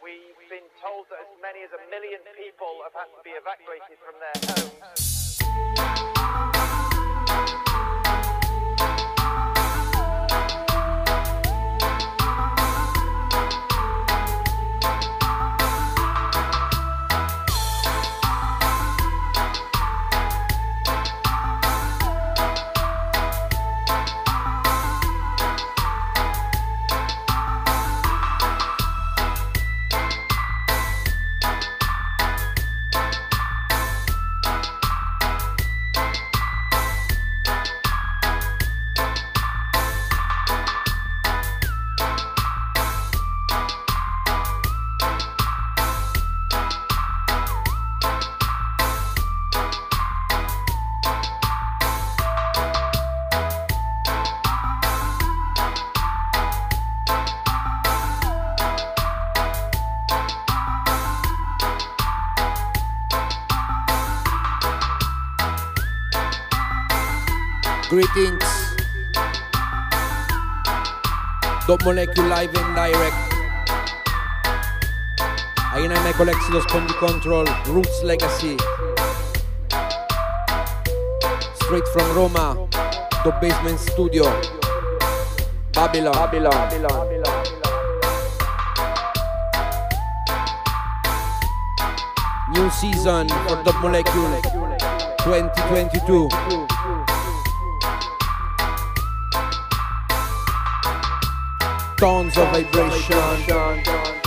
We've been told that as many as 1 million people have had to be evacuated from their homes. Greetings. Dub Molecule live and direct. I am Michael Exodus on the control. Roots Legacy. Straight from Roma. Dub Basement Studio. Babylon. New season for Dub Molecule 2022. Tons of vibration.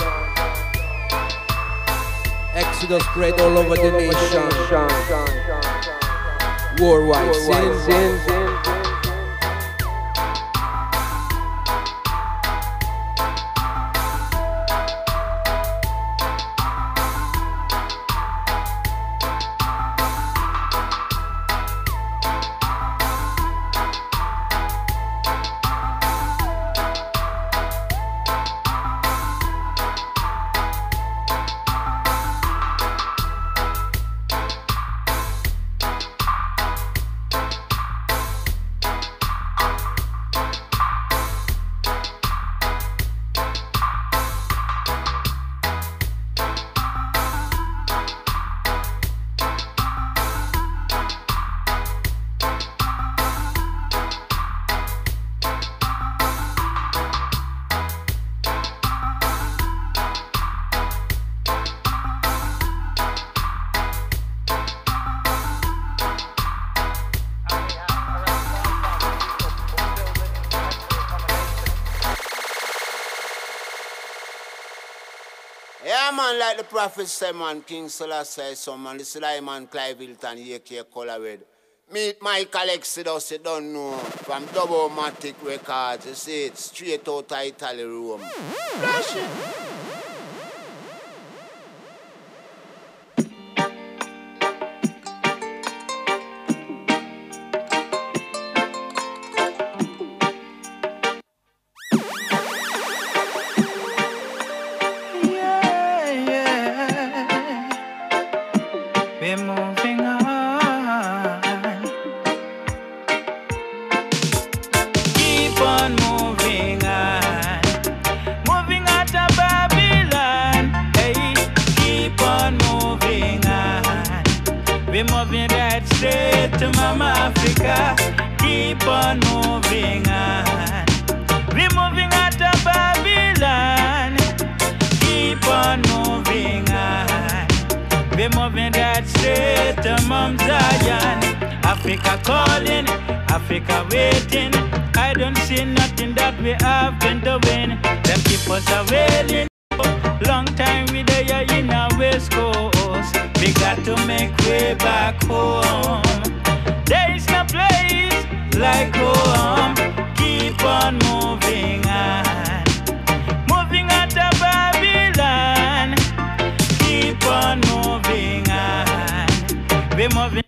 Exodus spread all over the nation. Worldwide sin. Like the prophet said, man, King Selassie son, man, this is like man Clive Hilton, AK Colorado. Meet Michael Exodus, you don't know, from Double-Matic Records, you see it, straight out of Italy, Rome. Flash it. Africa calling, Africa waiting. I don't see nothing that we have been doing. Them keep us wailing. Long time we there in our West Coast. We got to make way back home. There is no place like home. Keep on moving on. Moving out of Babylon. Keep on moving on. We're moving.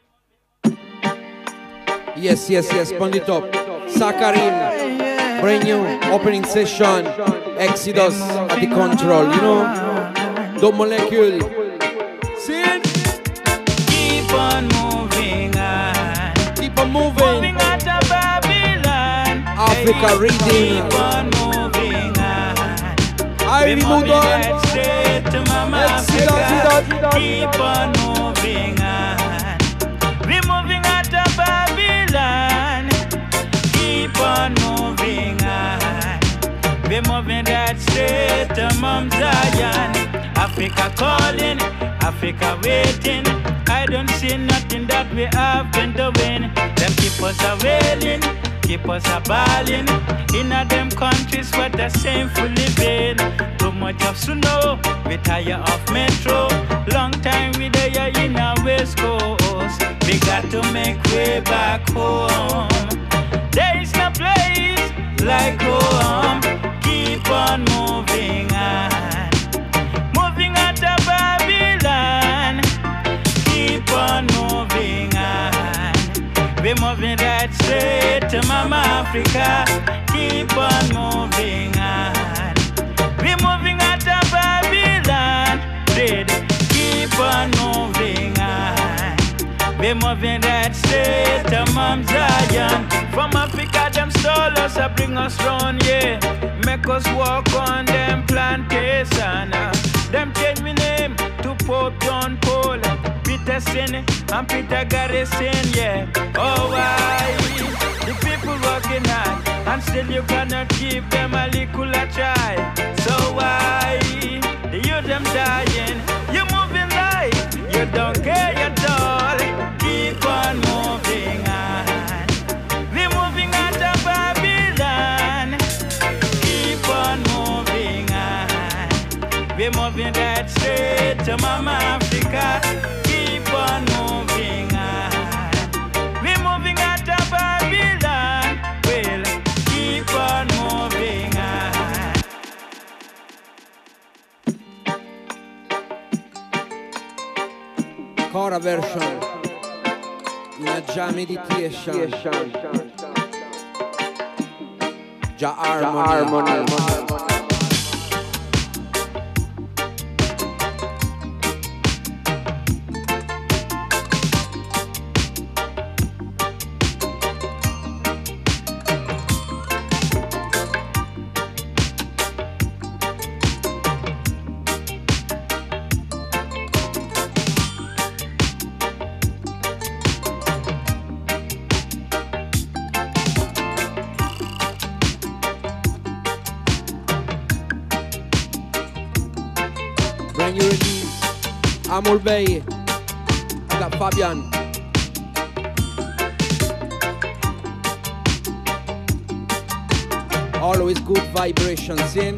Yes, on the top. Sakarim, brand new opening session. Exodus at the control, you know. Dub Molecule. Sin. Keep on moving on. Keep on moving. Moving out of Babylon. Africa reading. Keep on moving on. I remove on. to Mama Africa. Keep on moving on. We're moving out of Babylon. Keep on moving on. We're moving that straight to Mount Zion. Africa calling, Africa waiting. I don't see nothing that we have been doing. Them keep us a wailing, keep us a balling. In a them countries where the shameful living. Too much of snow, we tire of metro. Long time we there in our West Coast. We got to make way back home. There is no place like home. Keep on moving on. Moving out of Babylon. Keep on moving on. We're moving right straight to Mama Africa. Keep on moving on. We're moving out of Babylon. Keep on moving on. We're moving right straight to Mount Zion. From Africa, them stole us, bring us round, yeah. Make us walk on them plantation. Them change me name to Pope John Paul, Peter Sin and Peter Garrison, yeah. Oh, why? The people working hard, and still you cannot give them a little try. So why? The youth them dying, you moving like you don't care at all. Keep on moving on. We're moving out of Babylon. Keep on moving on. We're moving that straight to Mama Africa. Keep on moving on. We're moving out of Babylon. Well, keep on moving on. Kora version in a Jah meditation, Jah harmony. Brand new release, Amul Bey, got Fabian. Always good vibrations in.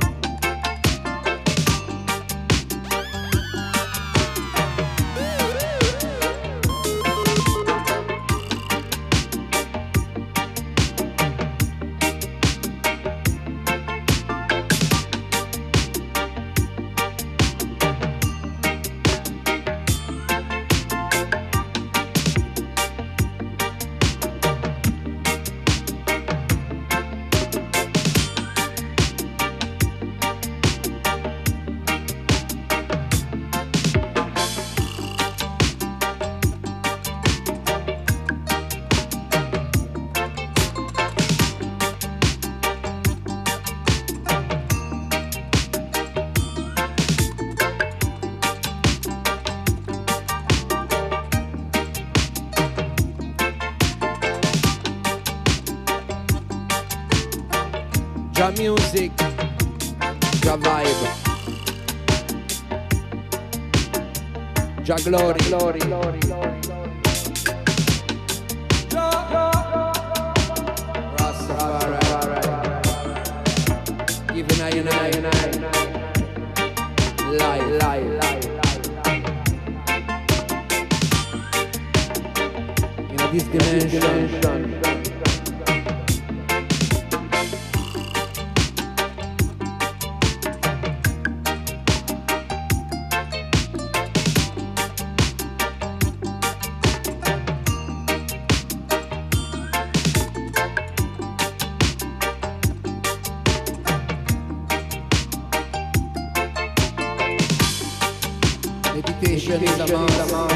Jah music, Jah vibe, Jah glory. Rastafari, even I live. In this dimension. Meditation is a must.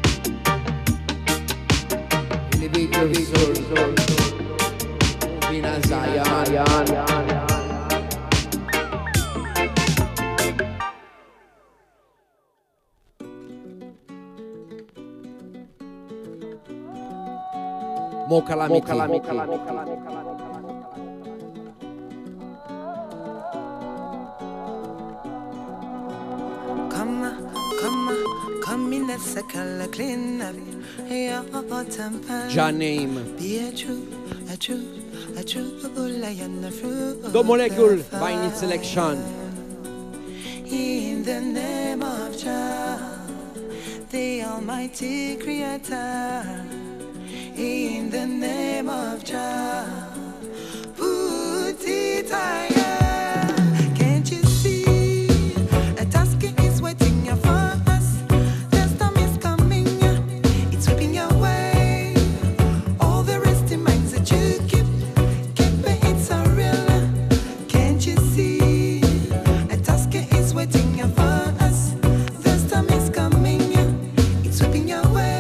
Elevate your soul. Moving a Zion. More calamity. Come in a second, clean up your temper. John name. Be a true lion, a fruit. The molecule by its selection. In the name of Jah, the Almighty Creator. In the name of Jah, put it higher. Can't you see? A task is waiting for us. The storm is coming, it's sweeping away. All the resting minds that you keep it so real. Can't you see? A task is waiting for us. The storm is coming, it's sweeping away.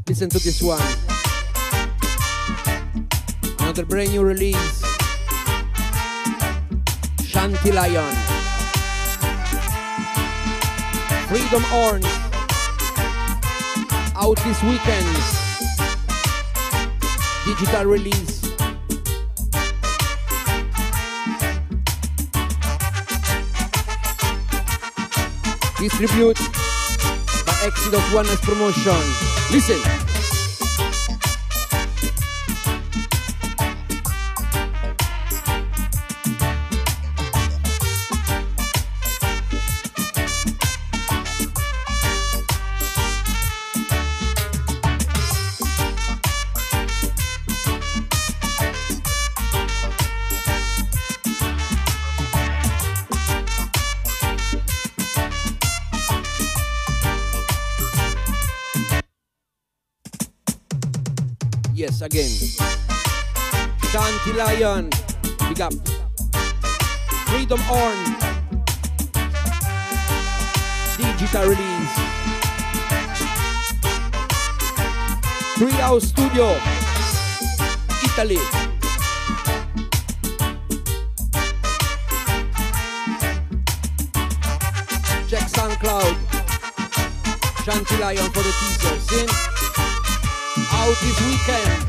Listen to this one. Another brand new release. Shanty Lion. Freedom Horn. Out this weekend. Digital release. Distribute by Exodus Oneness Promotion. Listen. Yes, again. Shanty Lion. Big up. Freedom Horn. Digital release. Treehouse Studio. Italy. Check SoundCloud. Shanty Lion for the teaser. See? Out this weekend.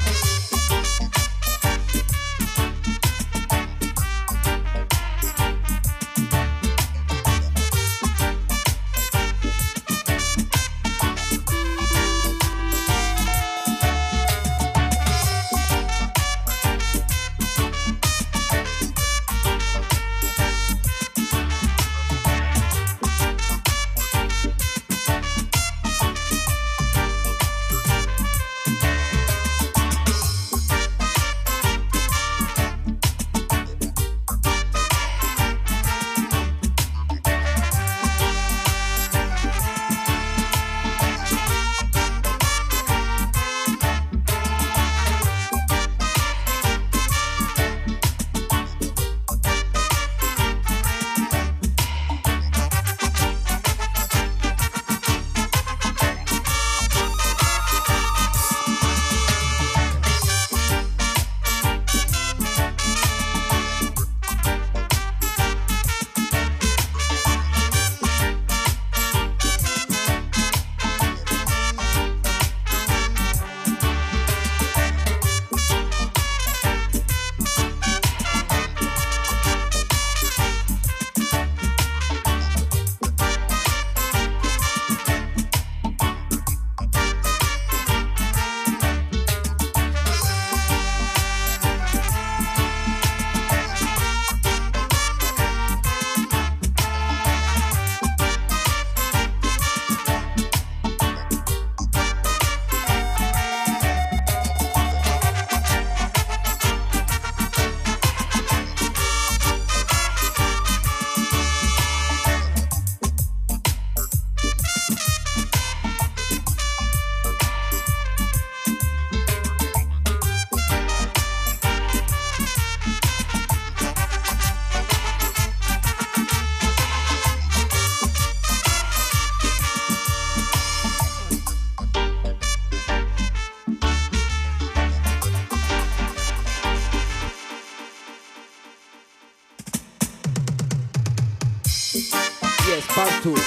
Yes, part 2.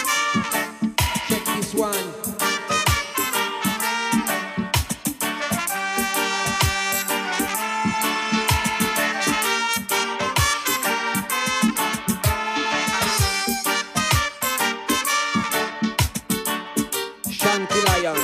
Check this one. Shanty Lion.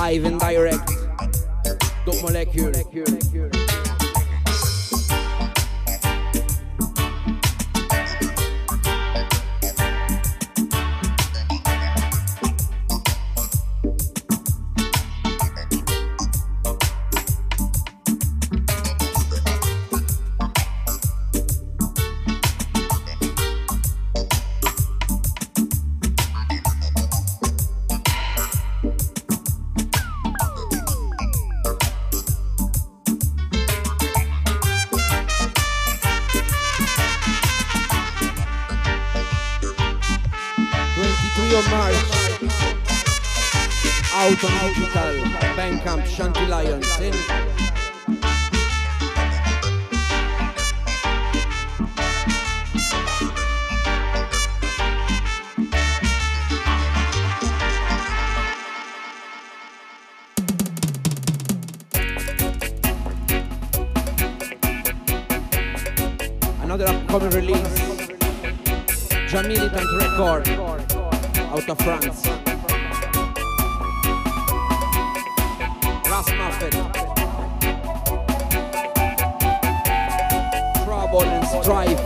live and direct. Dope Molecule. Out on digital, Bandcamp, Shanty Lions. Another upcoming release, Jamilitant Record, out of France. Muffet, Trouble and Strife.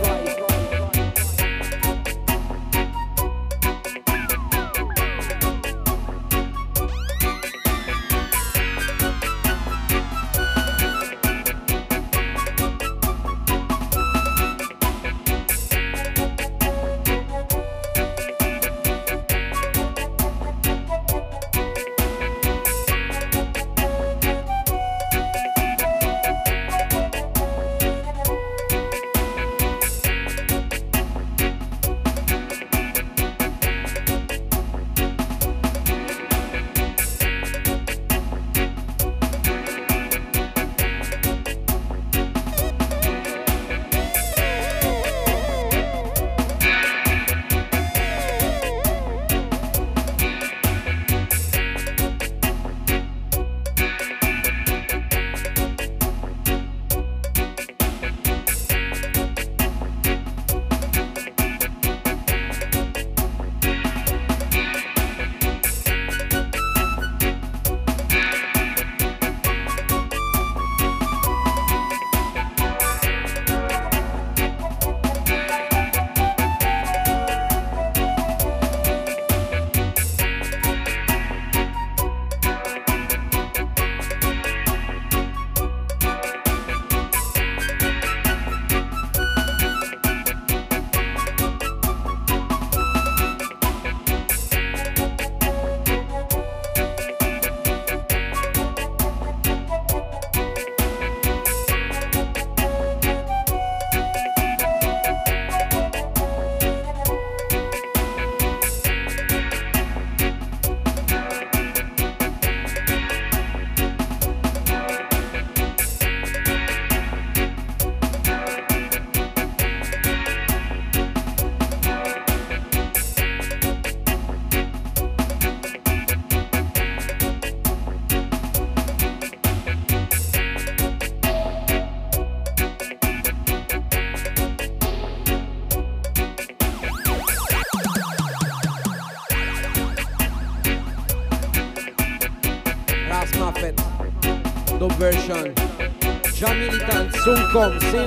Dub version, Jamilitant, soon comes in.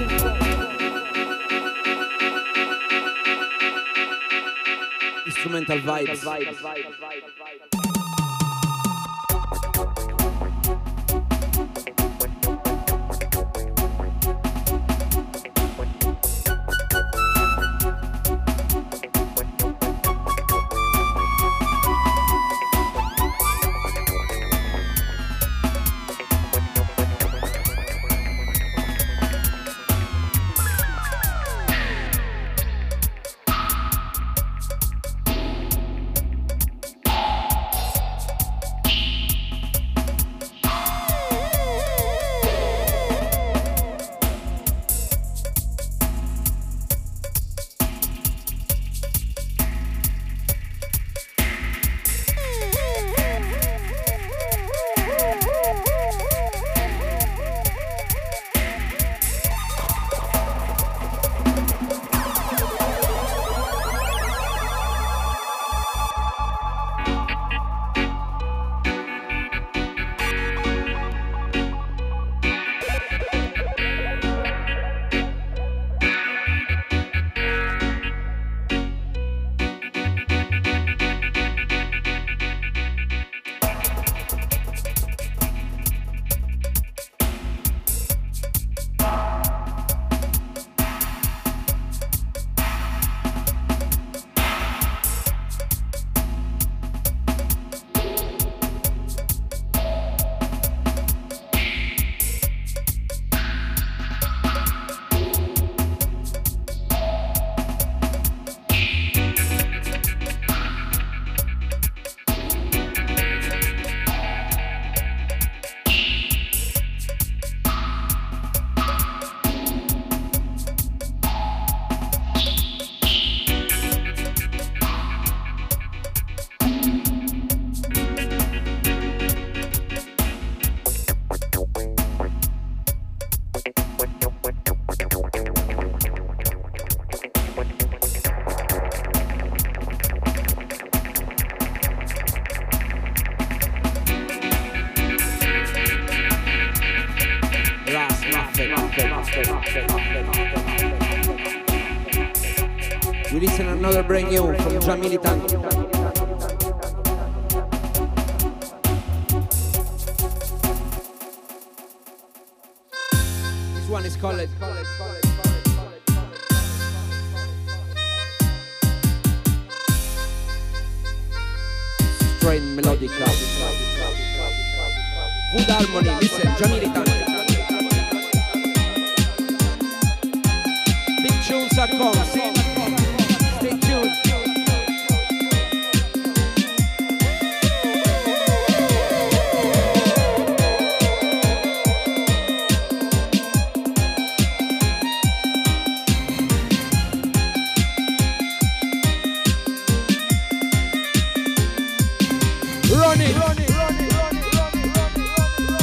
Instrumental vibes. We listen another brand new from Jah Militant. This one is called Straight Melodic Club. Wood Harmony, listen, Jah Militant. Big tunes are coming, see? Stay tuned. Run it, run it, run it, run it, run it, run it.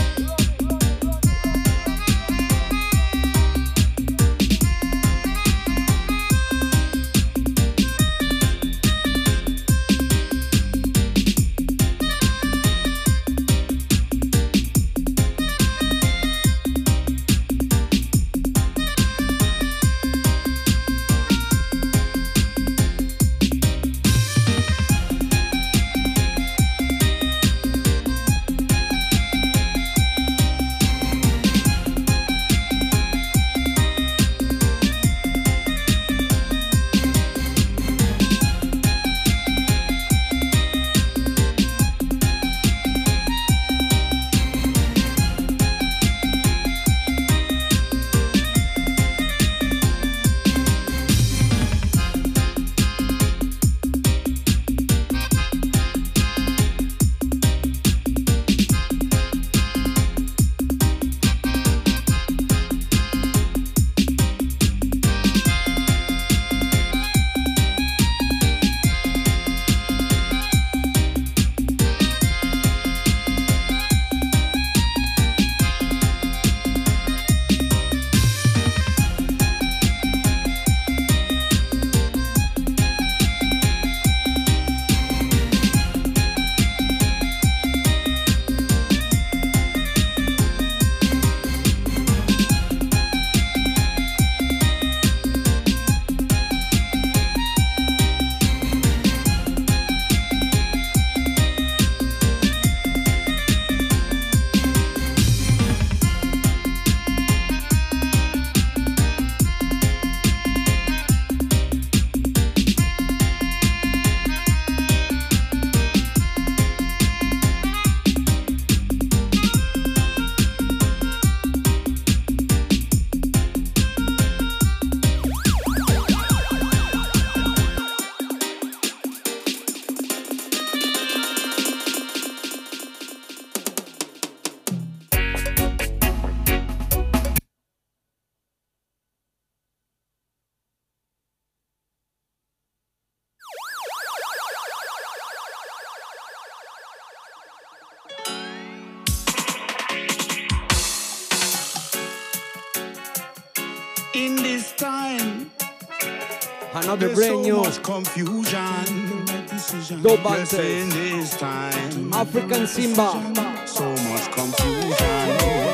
In this time, another brand new confusion. Dope Hunters. Yes, in this time, African Simba. so much confusion.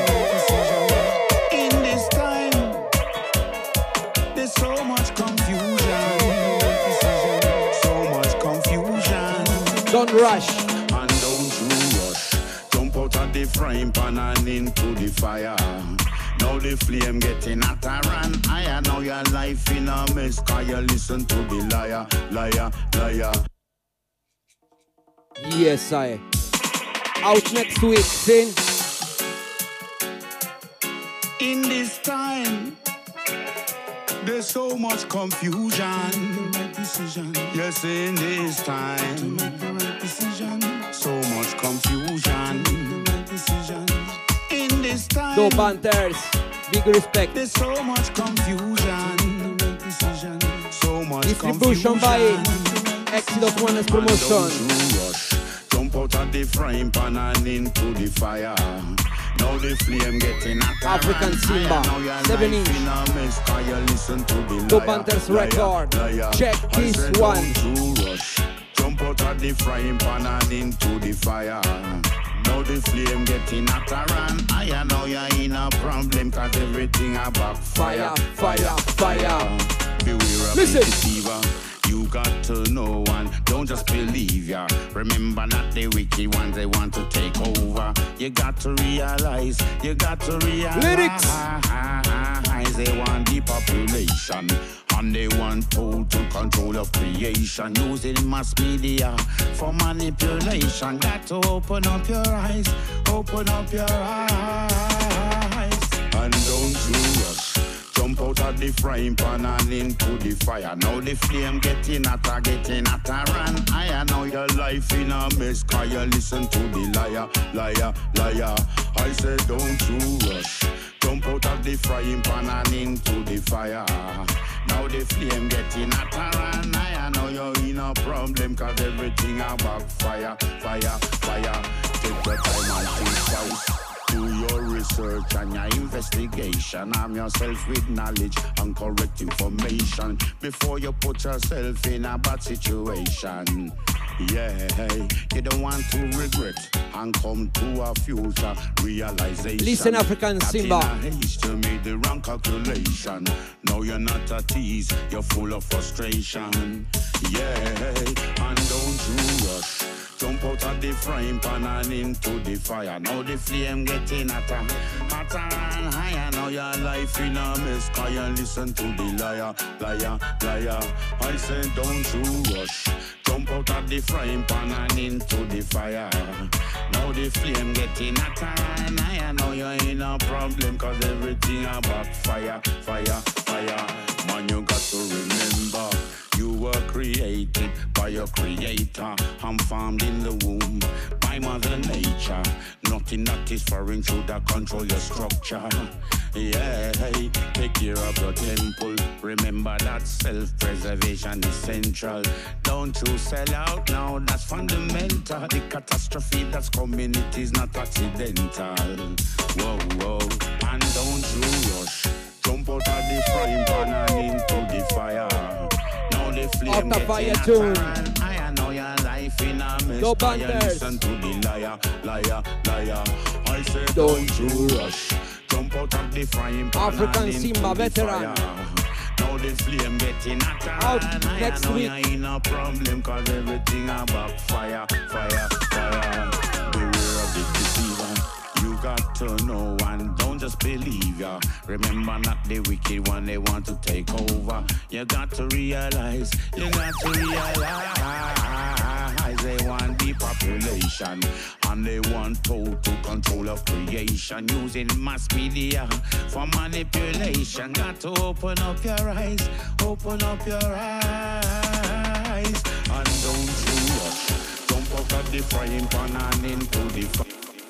In this time, there's so much confusion. So much confusion. Don't rush. And don't you rush. Jump out of the frying pan and into the fire. Now the flame getting hotter and higher. Now your life in a mess, cause you listen to the liar, liar, liar. Yes, I. Out next week, Sin. In this time, there's so much confusion. Yes, in this time, so much confusion. In this time, Dope Hunters. Big respect. there's so much confusion. So much Distribution by Exodus Oneness Promotion. And don't you rush. Jump out of the frying pan and into the fire. Now the flame getting hotter. African Simba, 7-inch. Dope Hunters record. Check this one. Jump out of the frying pan and into the fire. Now the flame getting hotter and higher. Now you're in a problem, cause everything about fire, fire, fire. Beware of the deceiver. You got to know and don't just believe ya. Remember not the wicked ones, they want to take over. You got to realize, they want the population. And they want total control of creation, using mass media for manipulation. Got to open up your eyes, open up your eyes. And don't you rush, jump out of the frying pan and into the fire. Now the flame getting hotter and higher. Now your life in a mess, cause you listen to the liar, liar, liar. I said don't you rush, jump out of the frying pan and into the fire. Now the flame getting hotter and higher. Now you're in a problem, cause everything about fire, fire, fire. Take your time and think twice. Do your research and your investigation. Arm yourself with knowledge and correct information before you put yourself in a bad situation. Yeah, you don't want to regret and come to a future realization. Listen, African Simba. You made the wrong calculation. Now you're not at ease, you're full of frustration. Yeah, and don't you rush. Jump out of the frying pan and into the fire. Now the flame getting hotter, hotter and higher. Now your life in a mess, cause you listen to the liar, liar, liar. I said don't you rush. Jump out of the frying pan and into the fire. Now the flame getting hotter and higher. Now you're in a problem, cause everything about fire, fire, fire. Man, you got to remember, you were created by your creator and formed in the womb by Mother Nature. Nothing that is foreign should control your structure. Yeah, hey, take care of your temple. Remember that self-preservation is central. Don't you sell out now, that's fundamental. The catastrophe that's coming, it is not accidental. Whoa, whoa, and don't you rush. Jump out of the frying pan and into the fire. Now the flame the fire tune. I know your life in a mess. No I banters. listen to the liar, liar, liar. I said don't you rush. Jump out of the frying pan African and into Simba the veteran. fire. Now the flame getting hotter. Out next know week. you're in a problem, cause everything about fire, fire, fire. Beware of the deceiver. You got to know and don't just believe ya. Remember not the wicked one, they want to take over. You got to realize, they want the population and they want total control of creation, using mass media for manipulation. Got to open up your eyes, open up your eyes, and don't you rush. Jump out of the frying pan and into the fire.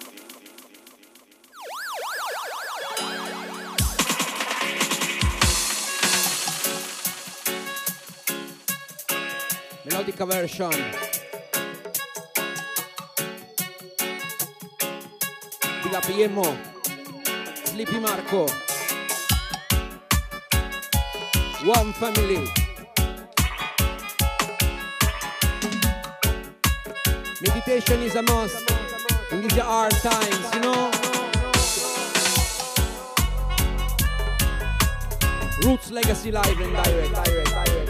Melodica version. Big up Yemo, Sleepy Marco, One Family. Meditation is a must in these hard times, you know. Roots Legacy live and direct.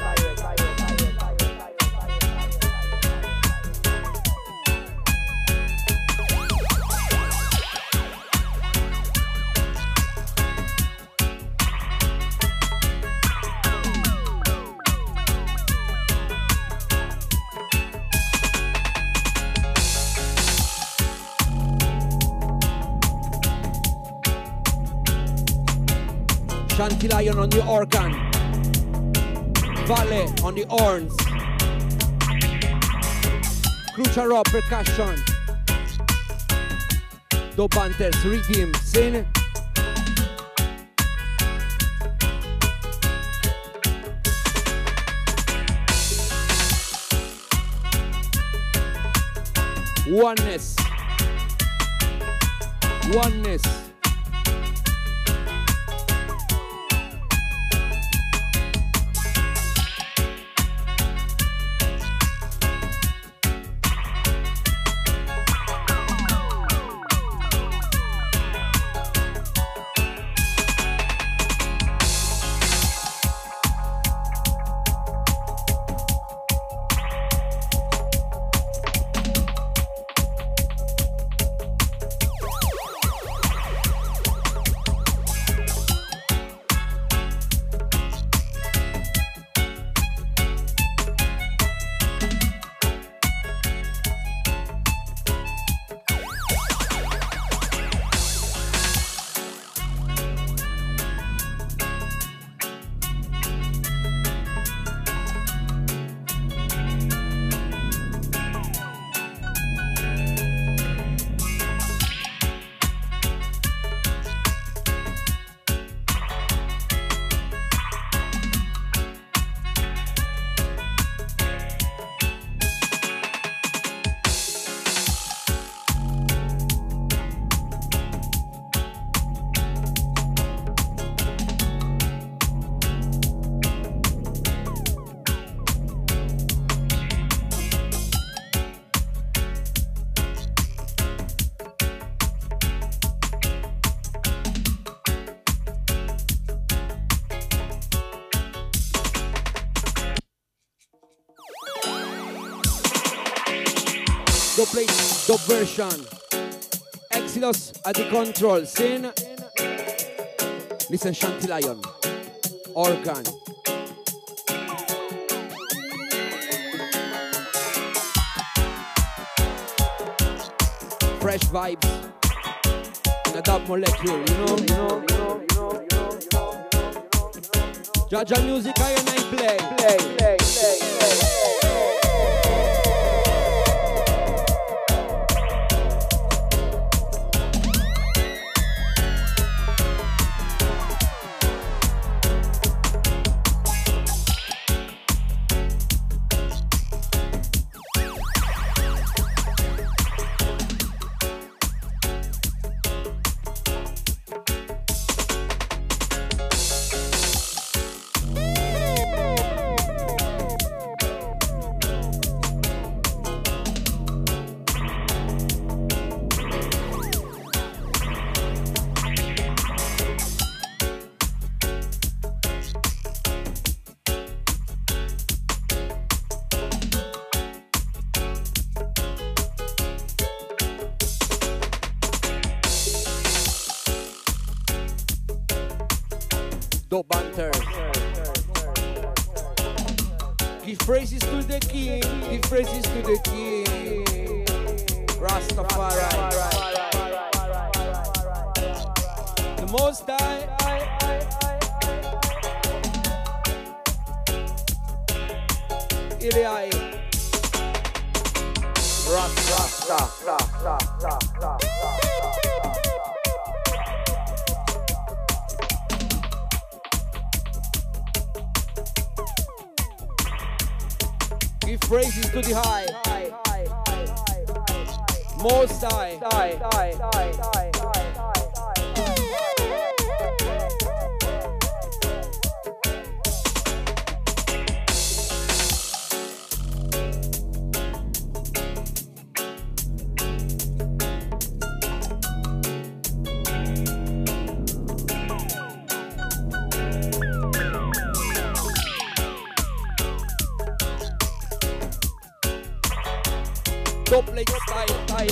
Shanty Lion on the organ, Vale on the horns, Crucial Raw percussion, Do Banters rhythm, sin. Oneness, oneness. Dub plate, dub version. Exodus at the control. Sin. Listen, Shanty Lion. Organ. Fresh vibes. In a dub molecule, you know. Jaja music, I and I play. Dope banter. Give praises to the king. Give praises to the king. Rastafari. The Most High. Ilai. Rasta. Give praises to the high. Most High. Dope like style.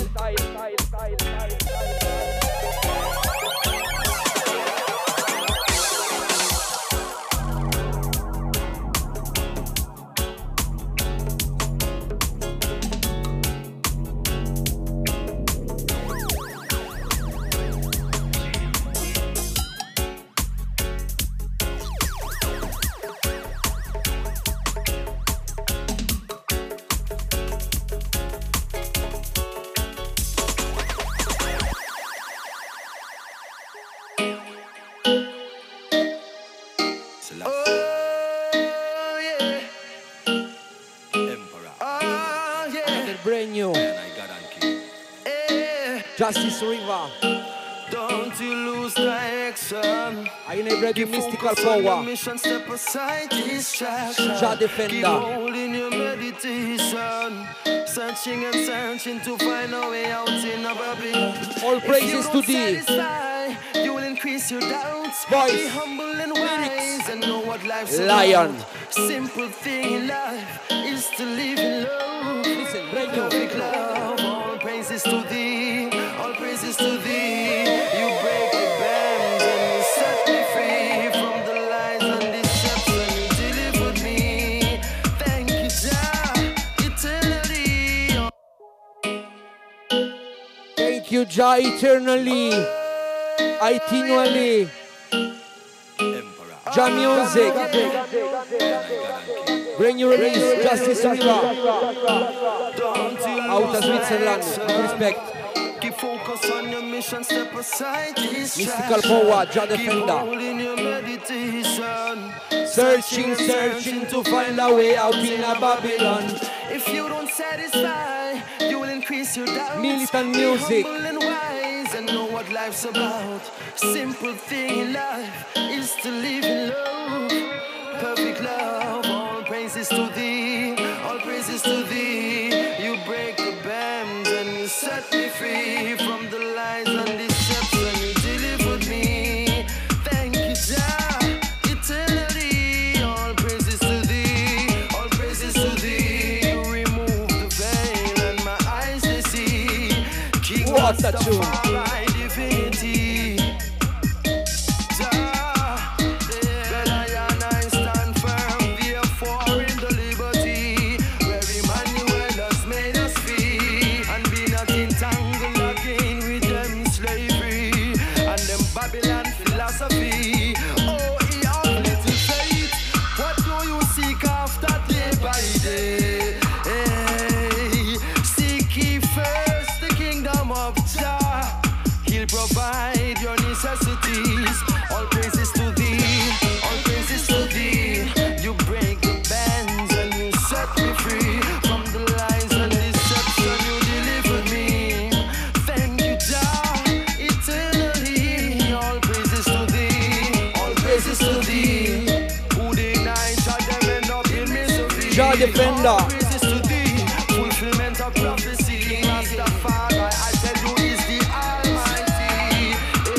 Justice River. Don't you lose direction. Are you ready? Mystical power. Mission, step aside distraction. Jah Defender. Keep holding your meditation. Searching and searching to find a way out in a Babylon. All praises to thee. You will increase your doubts. Voice. Be humble and wise and know what life's Lion. about. Simple thing in life is to live in love. Listen, perfect love. All praises to thee. All praises to thee. You break the bands and you set me free from the lies and deception. You delivered me. Thank you, Jah, eternally. Thank you, Jah, eternally. Itinually. Jah music. Bring your release, Justice River. Out of Switzerland. Respect. Keep focus on your mission, step aside. Mystical power, Jah Defender. Searching to find a way out in a Babylon. If you don't satisfy, you will increase your doubts. Militant music. Be humble and wise and know what life's about. Simple thing in life is to live in love. Perfect love. All praises to thee. All praises to thee. You break the bands and you set me free from the lies and deception. You delivered me. Thank you, Jah, eternally. All praises to thee. All praises to thee. You remove the veil and my eyes they Rasta tune. Jah Defender. Fulfillment of prophecy. Rastafari, I tell you, is the Almighty.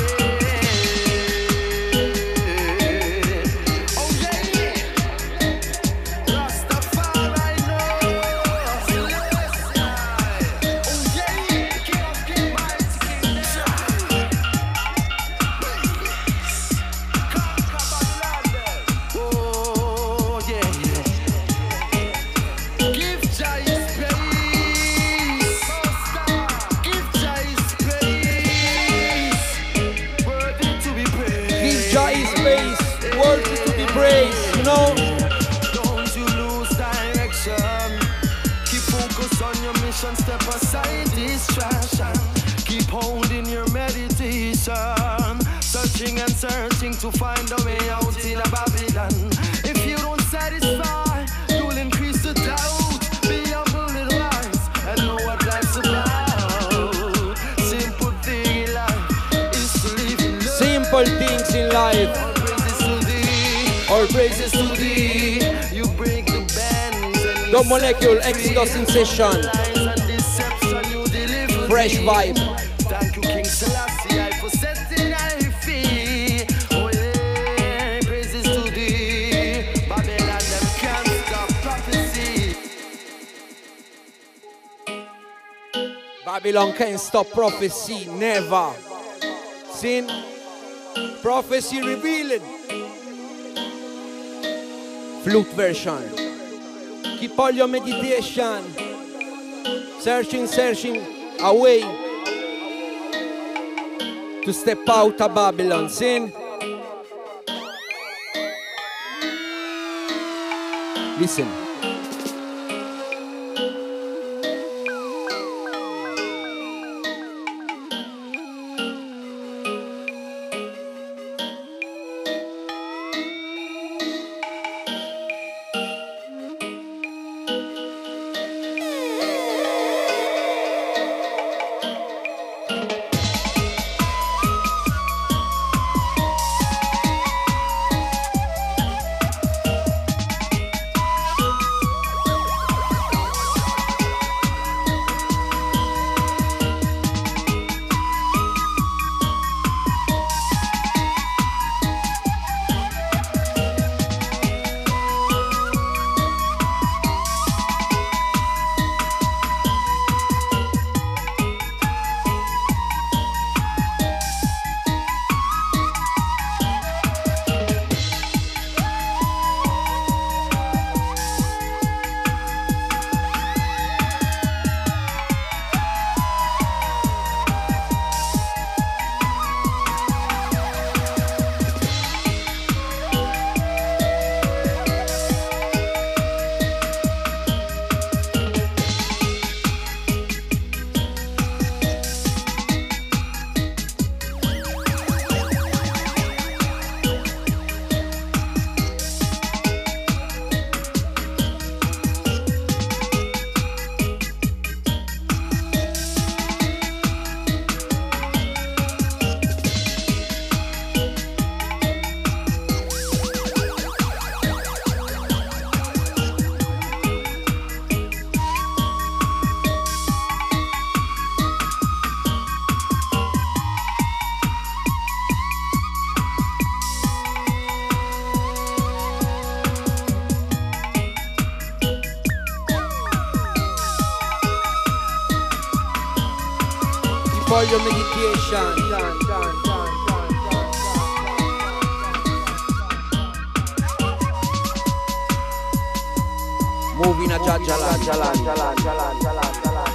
Oh yeah, Rastafari knows. Oh yeah, King of Kings, mighty King. Oh yeah. Give Jah his praise. Give Jah his praise. Worthy to be praised. Give Jah his praise. Worthy to be praised. You know. Don't you lose direction. Keep focus on your mission. Step aside distraction. Keep holding your meditation. Searching and searching to find a way out in a Babylon. If you don't satisfy, you'll increase the doubt. Be humble and wise and know what life's about. Simple thing in life is to live in love. Simple things in life. All praises to thee. All praises to thee. You break the bands and you The Molecule Exodus in session. lies and deception. You deliver Fresh me. vibe. Thank you, King Selassie, I for setting I free. Oh yeah, praises to thee. Babylon, them can't stop prophecy. Babylon can't stop prophecy. Never. Sin. Prophecy revealing. Flute version. Keep all your meditation. Searching away. To step out of Babylon. Sin. Listen. for your meditation. Moving a jalan.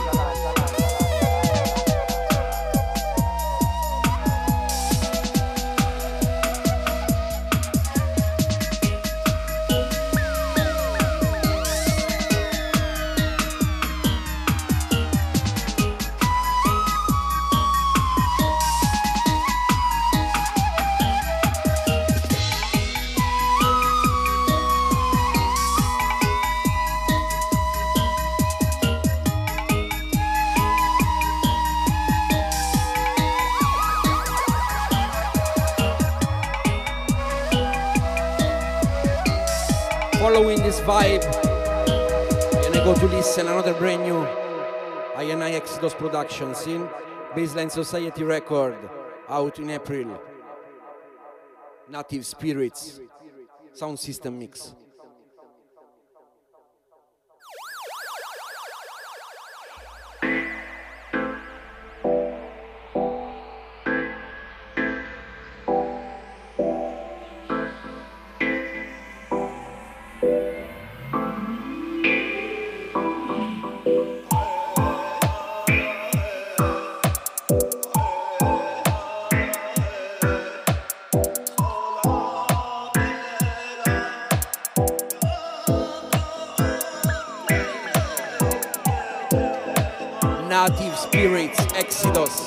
Following this vibe, you're gonna go to listen another brand new I&I Exodus Productions in Baseline Society record out in April. Native Spirits sound system mix. Native Spirits, Exodus.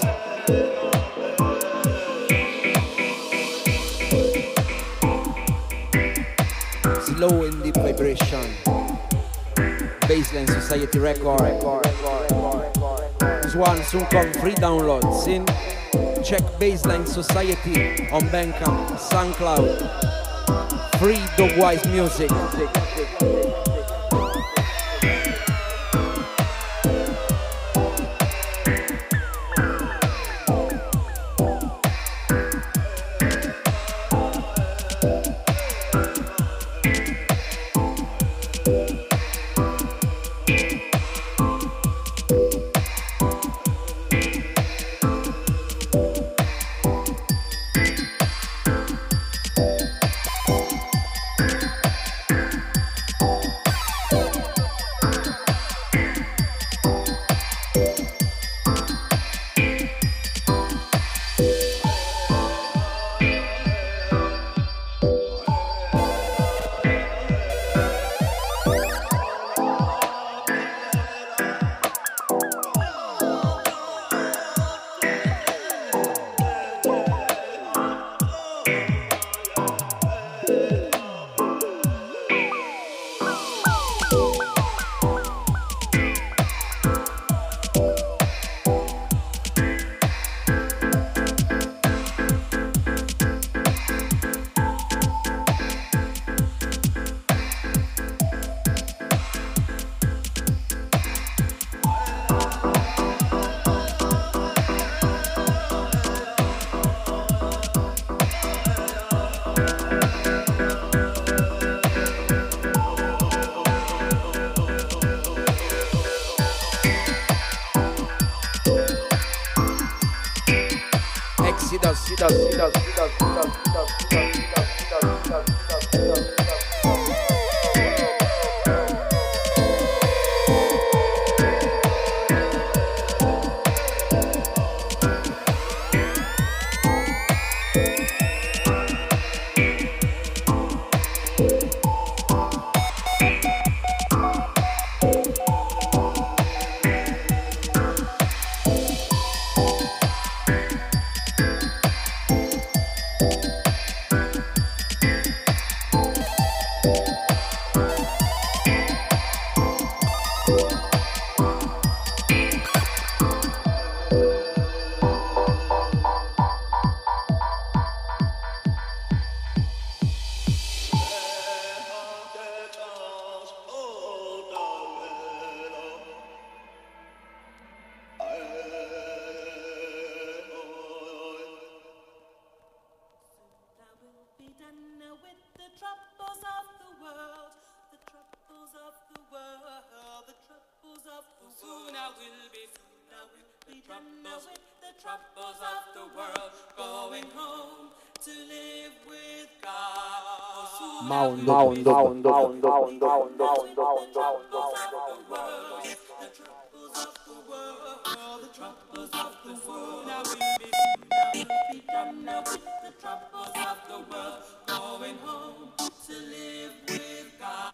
Slow and deep vibration. Baseline Society record. This one soon come free downloads. In check Baseline Society on Bandcamp, SoundCloud. Free Dogwise music. The troubles of the world, going home to live with God. Maundo. The troubles of the world, now will be done now with the troubles of the world, going home to live with God.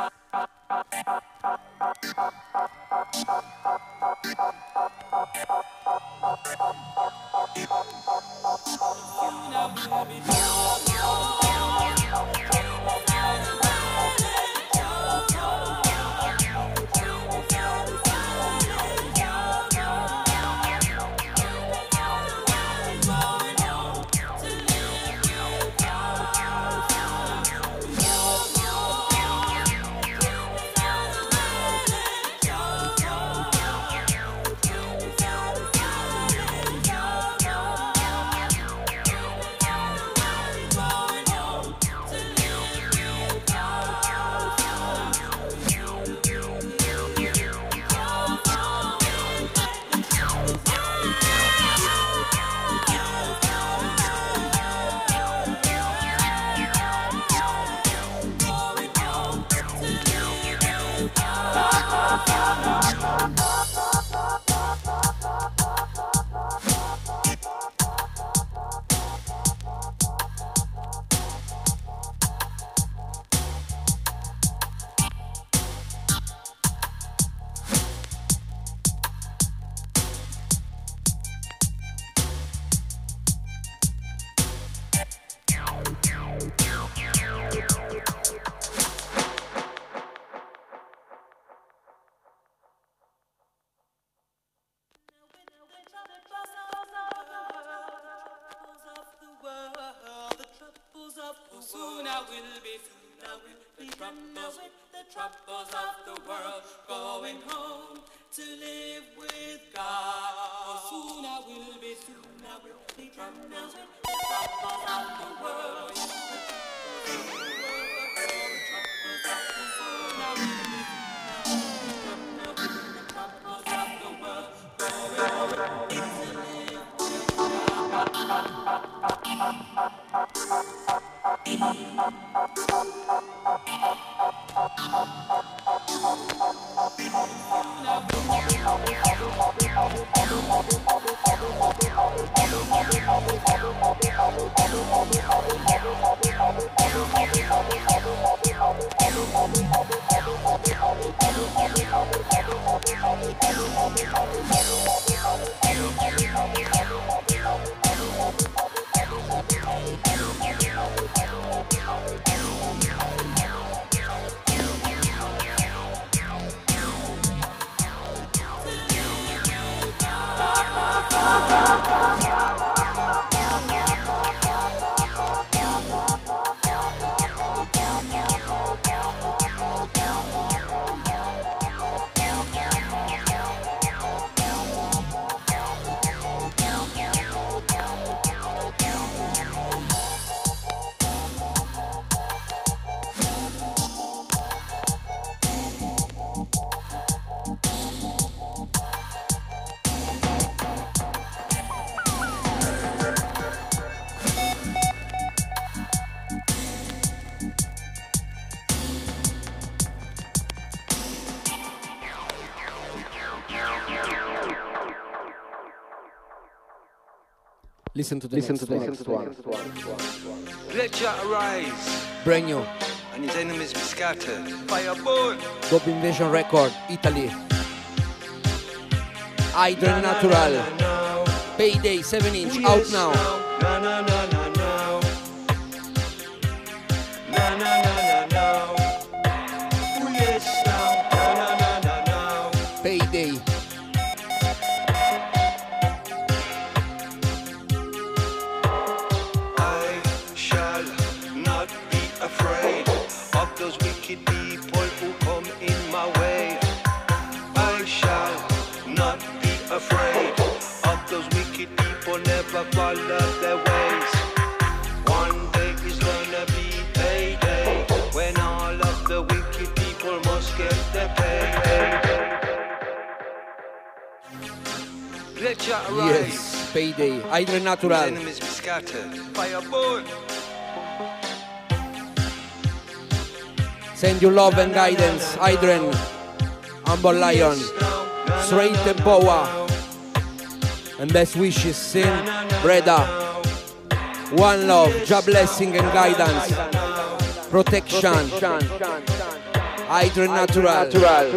Soon I will be done with the troubles of the world, going home to live with God. Soon I will be done with the troubles of the world. Listen to the next one. Let Jah arise, Brand new. and his enemies be scattered. Fireball! Dub Invasion Record, Italy. Hydra Natural. Payday 7-inch, out now. Na na na na na. Na na na na na. Oh yes now. Na na na na na. Payday. I shall not be afraid of those wicked people who come in my way. I shall not be afraid of those wicked people, never follow their ways. One day is gonna be payday, when all of the wicked people must get their pay. Let Jah arise. Yes, payday. Hydra Natural. His enemies be scattered. Fireball. Send you love and guidance. Hydren. Humble Lion. Strength and power. And best wishes. Sin. Breda. One love. Jah blessing and guidance. Protection. Hydra Natural.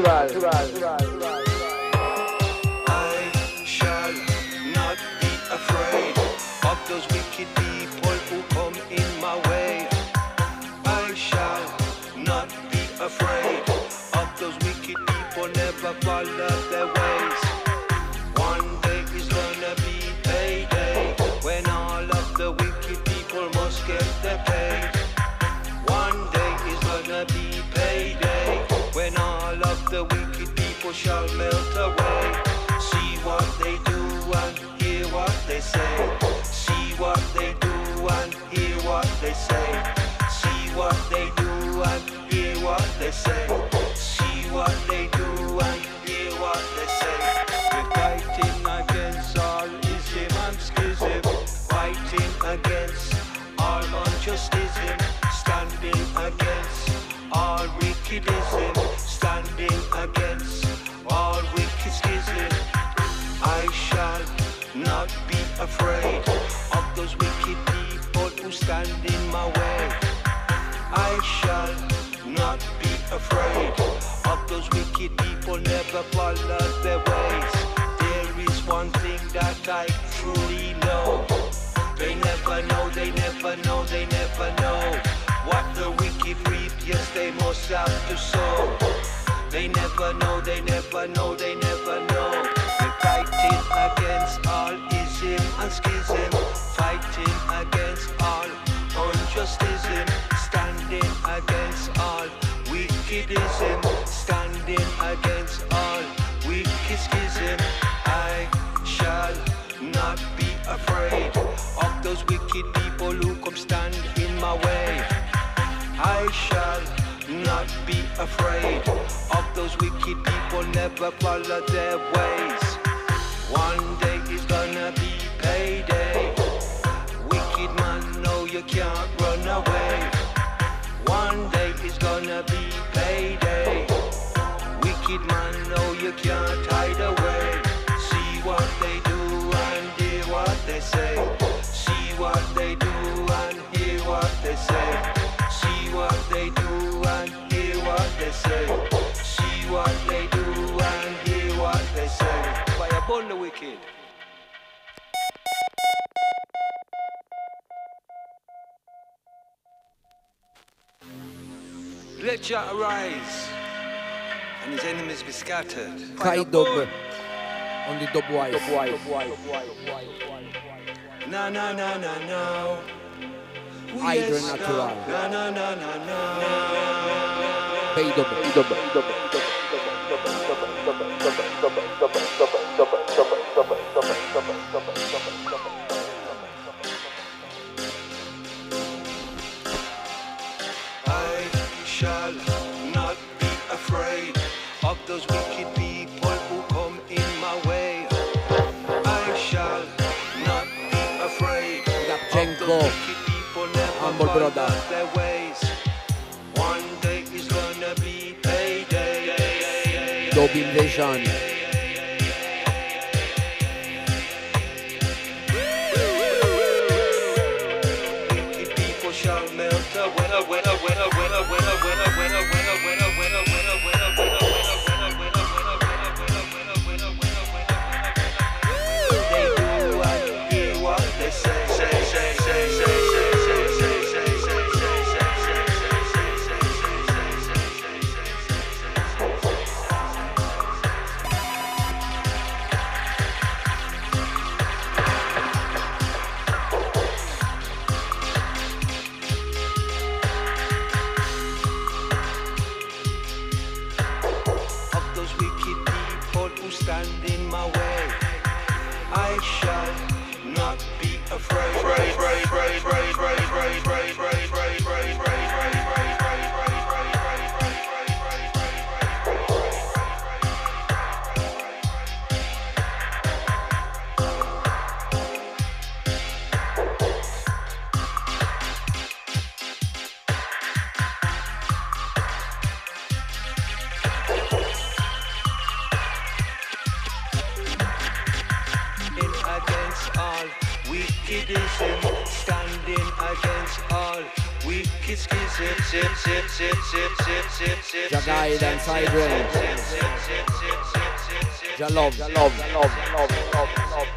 I shall not be afraid of those wicked people who come in my way. I shall not be afraid of those wicked people, never follow their ways. One day is gonna be payday when all of the wicked people must get their pay. One day is gonna be payday when all of the wicked people shall melt away. See what they do and hear what they say. See what they do and hear what they say. See what they do and hear what they say. See what they do and hear what they say. We're fighting against all ism and schism, fighting against all unjustism, standing against all wickedism, standing against all wicked schism. I shall not be afraid of those wicked people who stand in my way. I shall not be afraid of those wicked people, never follow their ways. There is one thing that I truly know. They never know, they never know, they never know what the wicked reap, yes they must have to sow. They never know, they never know, they never know. We're fighting against all ism and schism, fighting against all unjustism, standing against all wickedism, standing against all wicked schism. I shall not be afraid of those wicked people who come stand in my way. I shall not be afraid of those wicked people, never follow their ways. One day is gonna be payday. Wicked man, no you can't run away. One day is gonna be payday. Wicked man, no you can't hide away. See what they do and hear what they say. See what they do and hear what they say. See what they do and hear what they say. See what they do and hear what they say. Fire upon the wicked. Let Jah arise and his enemies be scattered. Kai Dub on the dub wise. Na na na na na. Hydra Natural. Na na na na na. Kai Dub. I shall not be afraid of those wicked people who come in my way. I shall not be afraid of those wicked people, never follow their ways. One day is gonna be payday. Dub Invasion. Wicked people shall melt away. They do and hear what they say. Stand in my way. I shall not be afraid. wickedism, standing against all wicked schism. Jah guidance, I dream. Jah love, Jah love, Jah love, Jah love, Jah love, Jah love.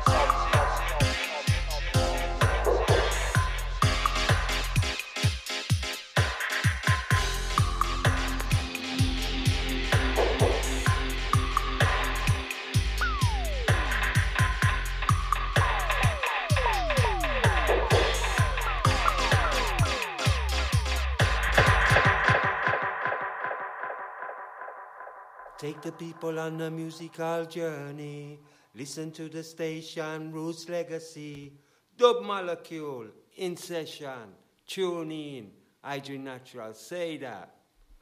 Take the people on a musical journey. Listen to the station, Roots Legacy. Dub Molecule, in session. Tune in. IG Natural, say that.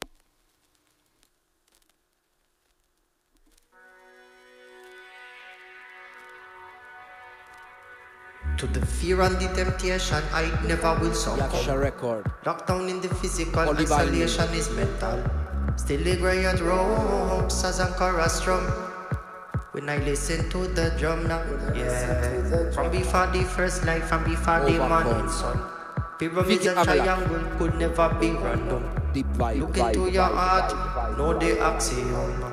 To the fear and the temptation, I never will succumb. Yaksha record. Lockdown in the physical, Holy isolation Bible. is mental. Still the riot ropes as a chorus drum. When I listen to the drum now, yeah. From before the first life, from before the morning sun. Pyramids and triangle could never be random. Deep vibe. Look into your heart, know the axiom.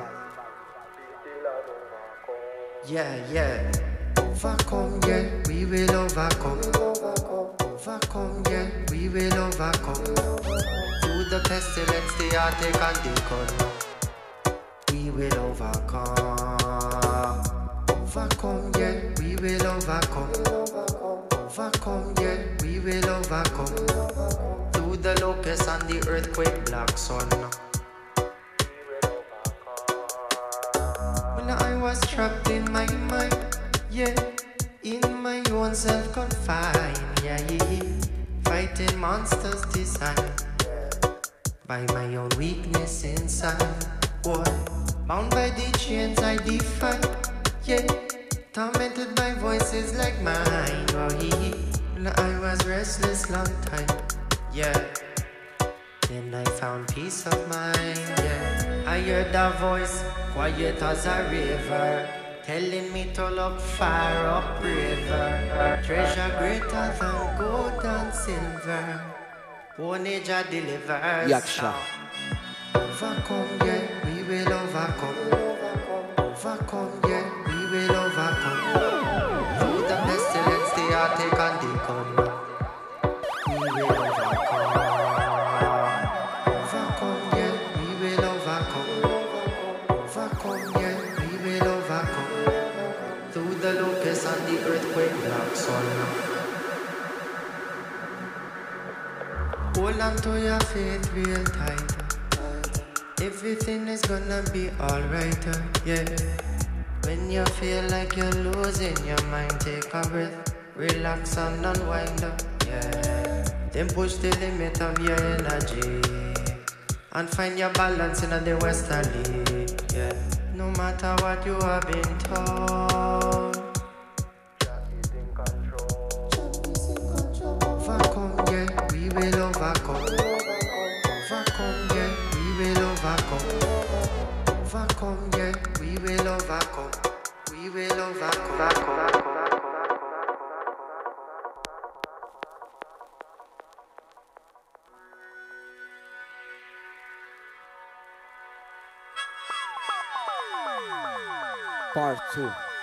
Yeah. Overcome, yeah, we will overcome. Overcome, yeah, we will overcome. Through the pestilence, the heartache and the gun, we will overcome. Overcome, yeah, we will overcome. Overcome, yeah, we will overcome. Through the locust and the earthquake, black sun. When I was trapped in my mind, yeah, in my own self-confined, yeah, fighting monsters designed by my own weakness inside. Boy, bound by the chains I defy, yeah, tormented by voices like mine. Oh, when I was restless long time, yeah. Then I found peace of mind, yeah. I heard a voice, quiet as a river, telling me to look far up river. Treasure greater than gold and silver. One age I deliver. Yaksha. Overcome, yeah, we will overcome. Overcome, yeah, we will overcome. Through the pestilence, the heartache and the gun, we will overcome. Overcome, yeah, we will overcome. Overcome, yeah, we will overcome. Through the locust and the earthquake, black sun. Hold on to your faith real tight. Everything is gonna be alright, yeah. When you feel like you're losing your mind, take a breath, relax and unwind, yeah. Then push the limit of your energy and find your balance in the westerly, yeah. No matter what you have been told, overcome, yeah, we will overcome. Overcome, yeah, we will overcome. Overcome, yeah, we will overcome. We will overcome. Part 2.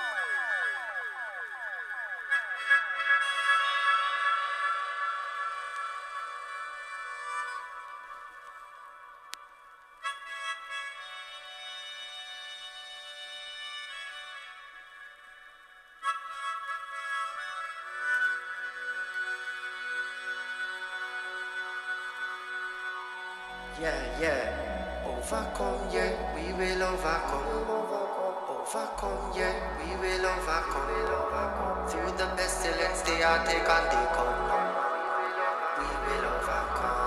Yeah. Overcome, yeah, we will overcome. Overcome, yeah, we will overcome. Through the pestilence, the heartache and the gun, we will overcome.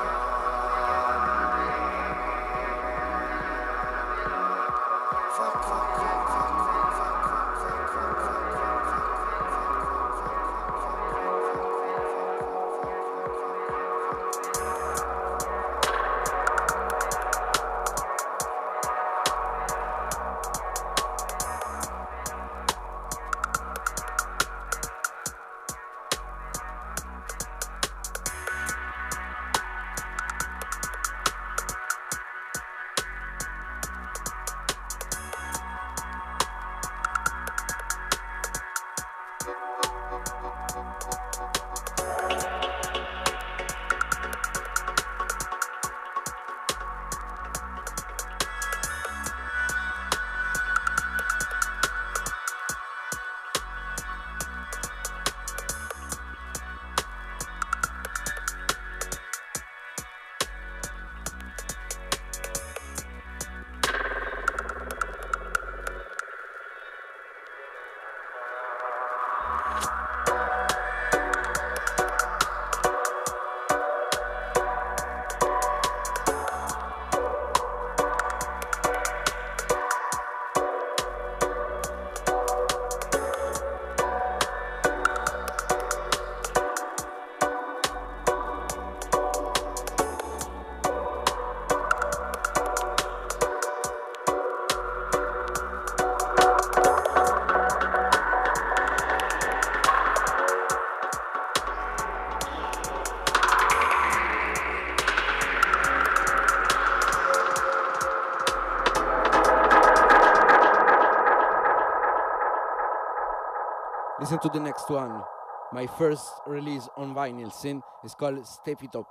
Listen to the next one. My first release on vinyl sin is called Step It Up.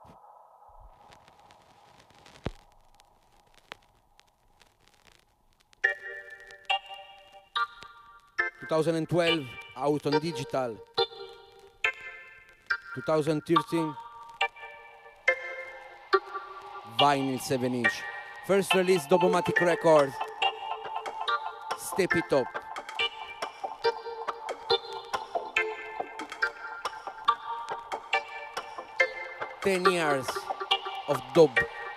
2012 out on digital. 2013 vinyl 7-inch. First release Dobomatic record. Step It Up. 10 years of dub.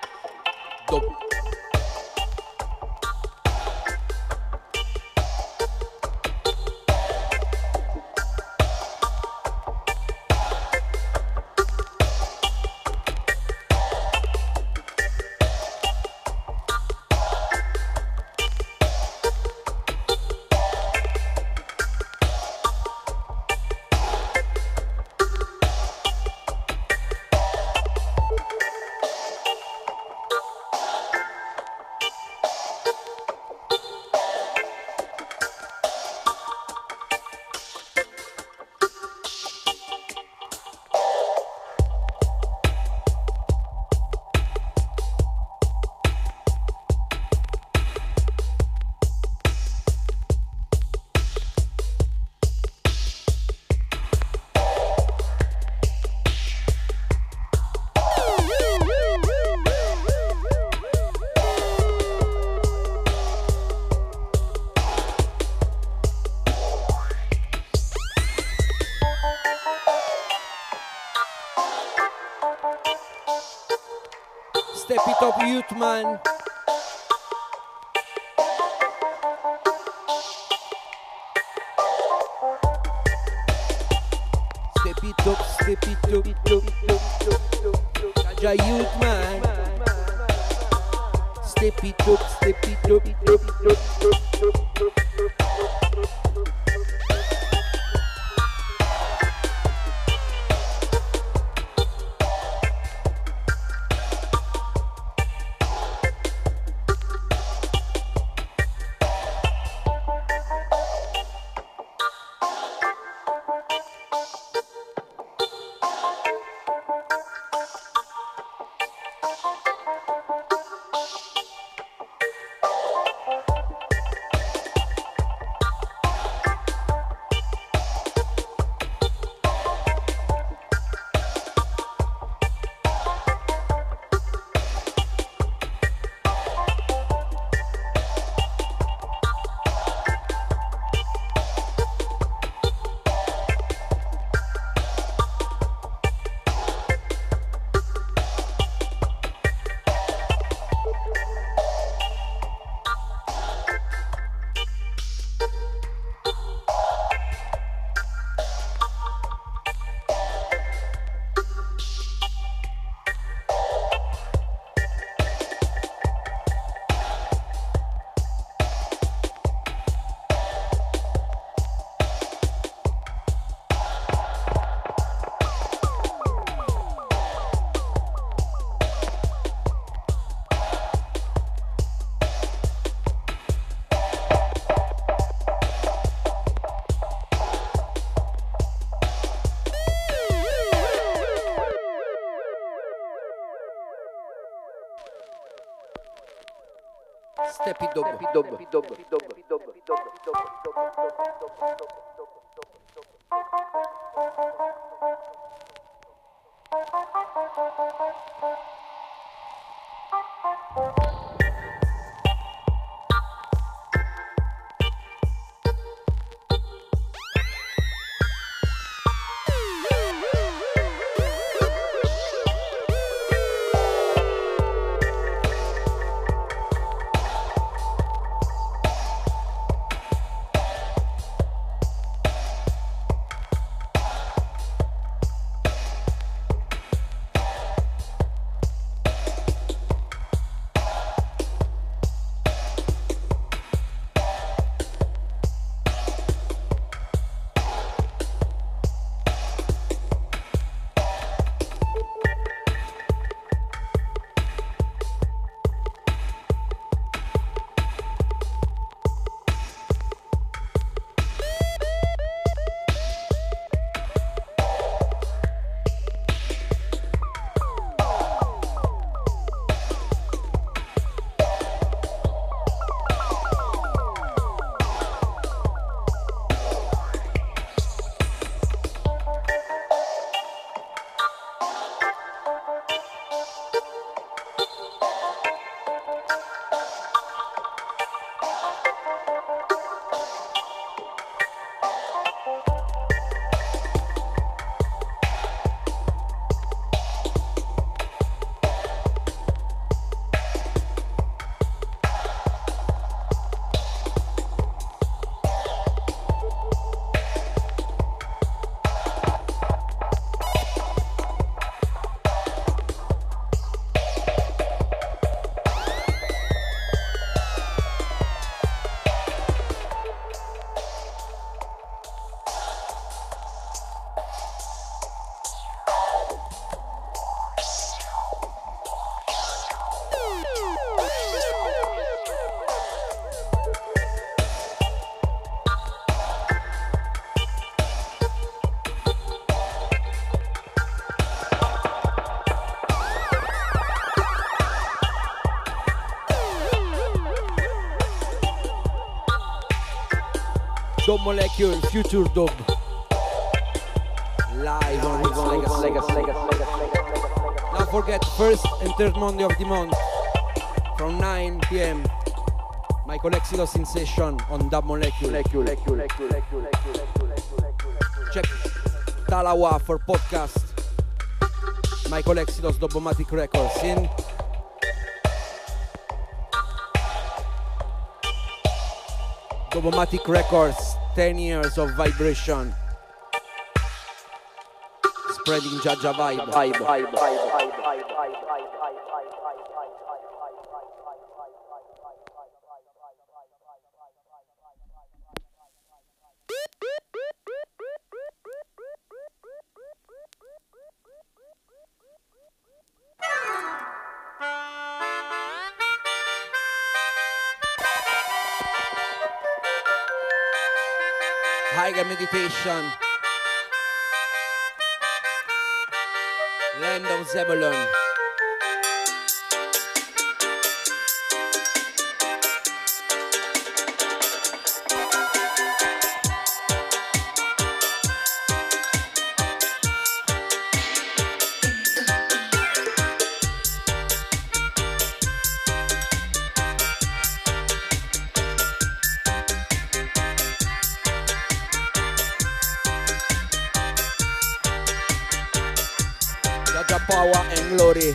Step It Up, youth man. Step it up, step it up, Jaja youth man. Step it up, step it up. Step it up. Dub Molecule, Future Dub. Live on Roots Legacy. Don't forget, first and third Monday of the month from 9 p.m. Michael Exodus in session on Dub Molecule. Check Talawa for podcast. Michael Exodus, Dubmatic Records. In Dubmatic Records, 10 years of vibration. Spreading Jaja vibe. Higher Meditation, Land of Zebulun. Power and glory.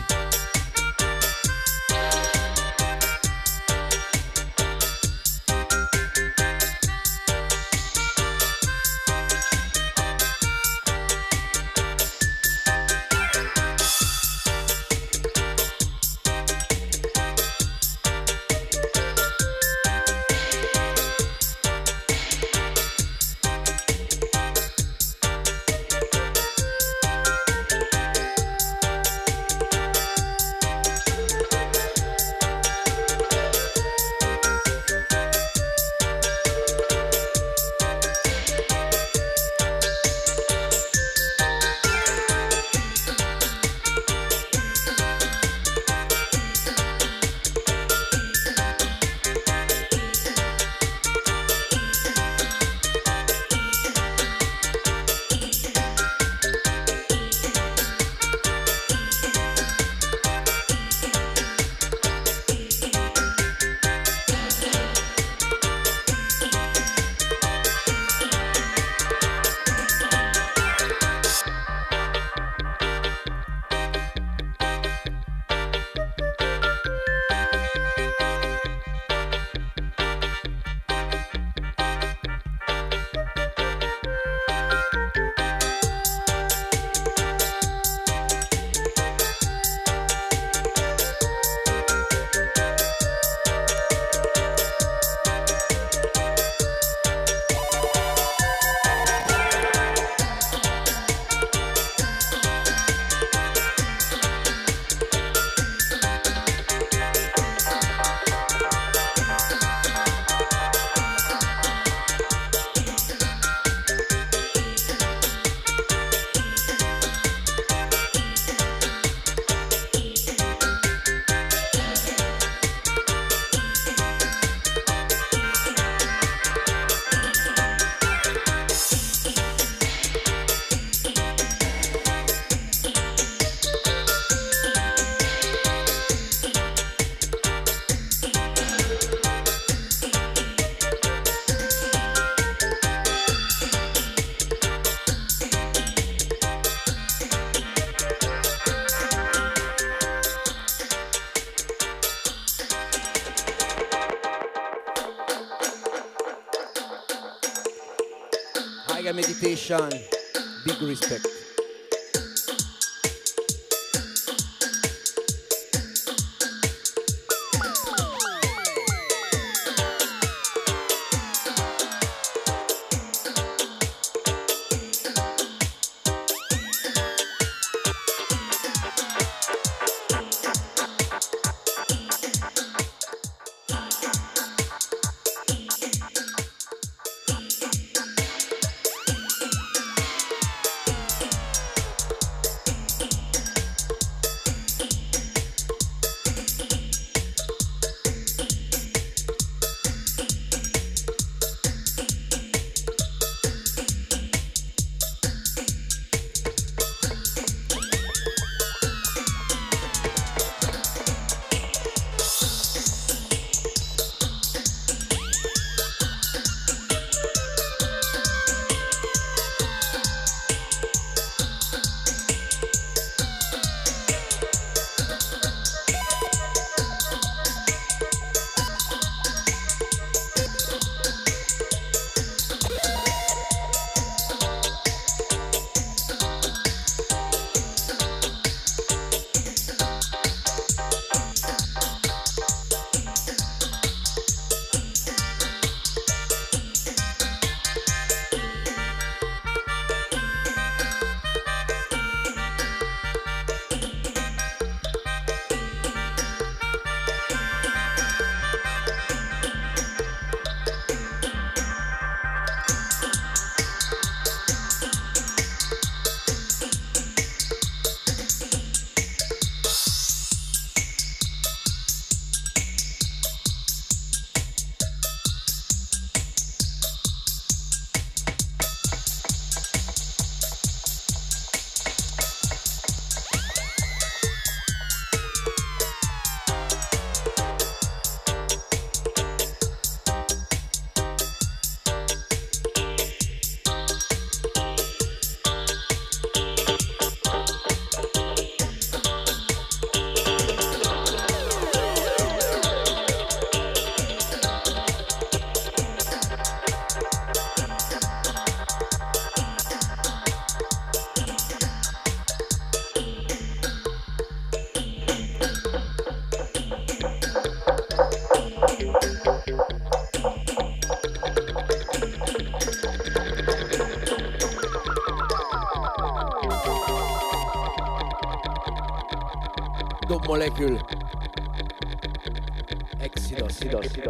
Meditation, big respect. Molecule. Exodus.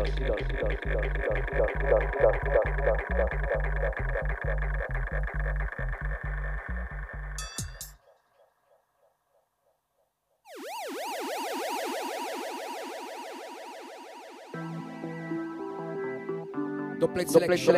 Doplet selection.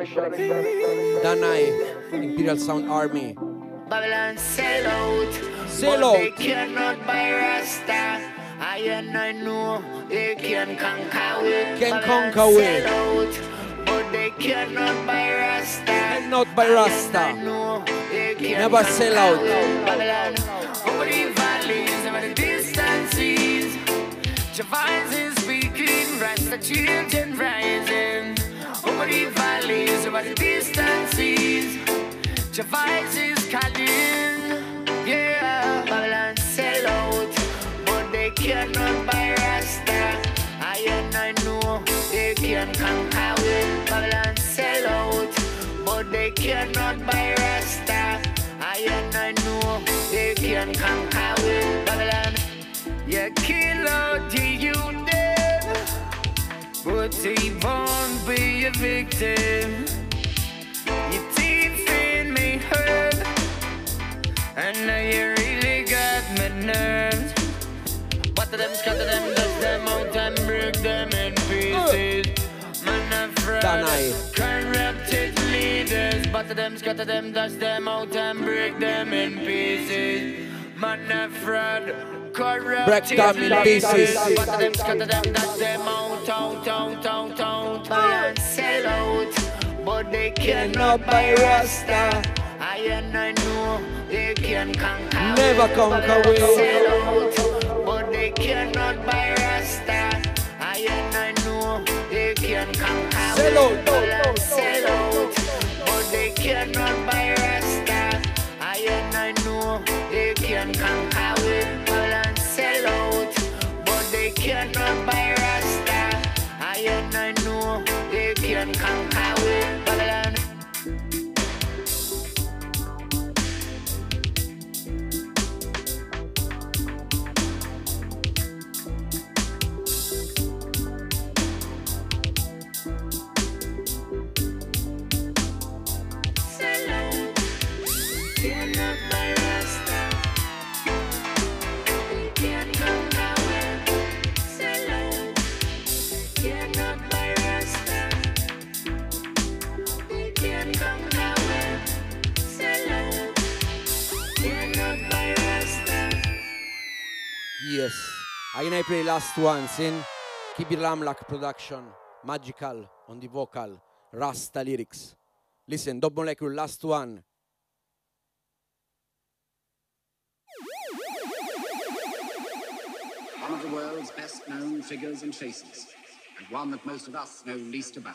Danai, Imperial Sound Army. Babylon sell out. Sell but out. they cannot buy Rasta. I know they can conquer with. Can conquer with. Sell out, but they cannot buy Rasta. Cannot buy Rasta. I know they can Never sell out. Babylon, over the valleys, over the distances. Javaz is speaking, Rasta children rising. Over the valleys, over the distances. Javaz is calling. Yeah, Babylon sell out, but they cannot buy Rasta. I know they can conquer with. Babylon sell out, but they cannot buy Rasta. I know they can conquer with. Babylon, you kill out the youth them, but they won't be a victim. Your teeth in me hurt, and now you really got my nerves. Butter them, scatter them, dust them out and break them in pieces. Man of fraud, corrupted leaders. Butter them, scatter them, dust them out and break them in pieces. Man of fraud, corrupted leaders. Butter them, scatter them, dust them out, out. Man sell out, but they cannot buy Rasta. I know they can conquer. Never conquer with. Sell out, but they cannot buy Rasta. I know they can conquer. Sell out. Sell out, but they cannot buy Rasta. I know they can conquer with. Sell out, but they cannot buy Rasta. I know they can conquer with. Babylon. Yes. I'm gonna play last ones in Kibir Lamlak production. Magical on the vocal. Rasta lyrics. Listen, Dub Molecule, last one. One of the world's best known figures and faces, and one that most of us know least about.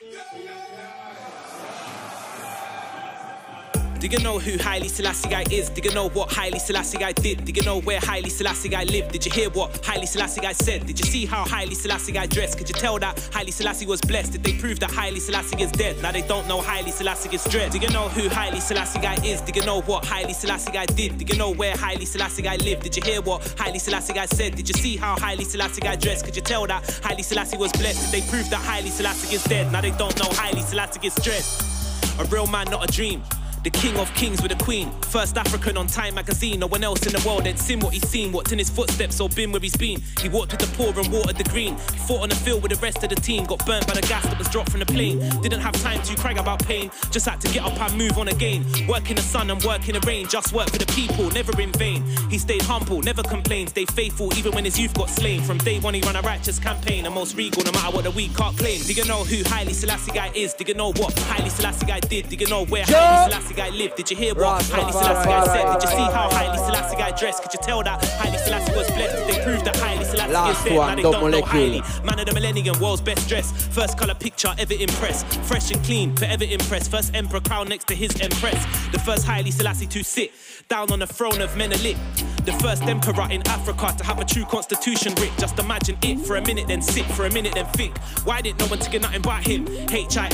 Do you know who Haile Selassie Guy is? Do you know what Haile Selassie Guy did? Do you know where Haile Selassie Guy lived? Did you hear what Haile Selassie Guy said? Did you see how Haile Selassie Guy dressed? Could you tell that Haile Selassie was blessed? Did they prove that Haile Selassie is dead? Now they don't know Haile Selassie is dread. Do you know who Haile Selassie Guy is? Do you know what Haile Selassie Guy did? Do you know where Haile Selassie Guy lived? Did you hear what Haile Selassie Guy said? Did you see how Haile Selassie Guy dressed? Could you tell that Haile Selassie was blessed? Did they prove that Haile Selassie is dead? Now they don't know Haile Selassie is dread. A real man, not a dream. The king of kings with a queen. First African on Time magazine. No one else in the world ain't seen what he's seen. Walked in his footsteps or been where he's been. He walked with the poor and watered the green. He fought on the field with the rest of the team. Got burnt by the gas that was dropped from the plane. Didn't have time to cry about pain. Just had to get up and move on again. Work in the sun and work in the rain. Just work for the people, never in vain. He stayed humble, never complained. Stayed faithful even when his youth got slain. From day one he ran a righteous campaign. And most regal no matter what the weak can't claim. Do you know who Haile Selassie Guy is? Do you know what Haile Selassie Guy did? Do you know where Haile Selassie Guy lived? Did you hear what Haile Selassie Guy said? Did you see how Haile Selassie Guy dressed? Could you tell that Haile Selassie was blessed? Did they prove that Haile Selassie is dead? Now they don't know Haile. Man of the millennium, world's best dressed. First colour picture ever impressed. Fresh and clean, forever impressed. First emperor crowned next to his empress. The first Haile Selassie to sit down on the throne of Menelik. The first emperor in Africa to have a true constitution writ. Just imagine it for a minute, then sit for a minute, then think. Why didn't no one take nothing but him? H.I.M.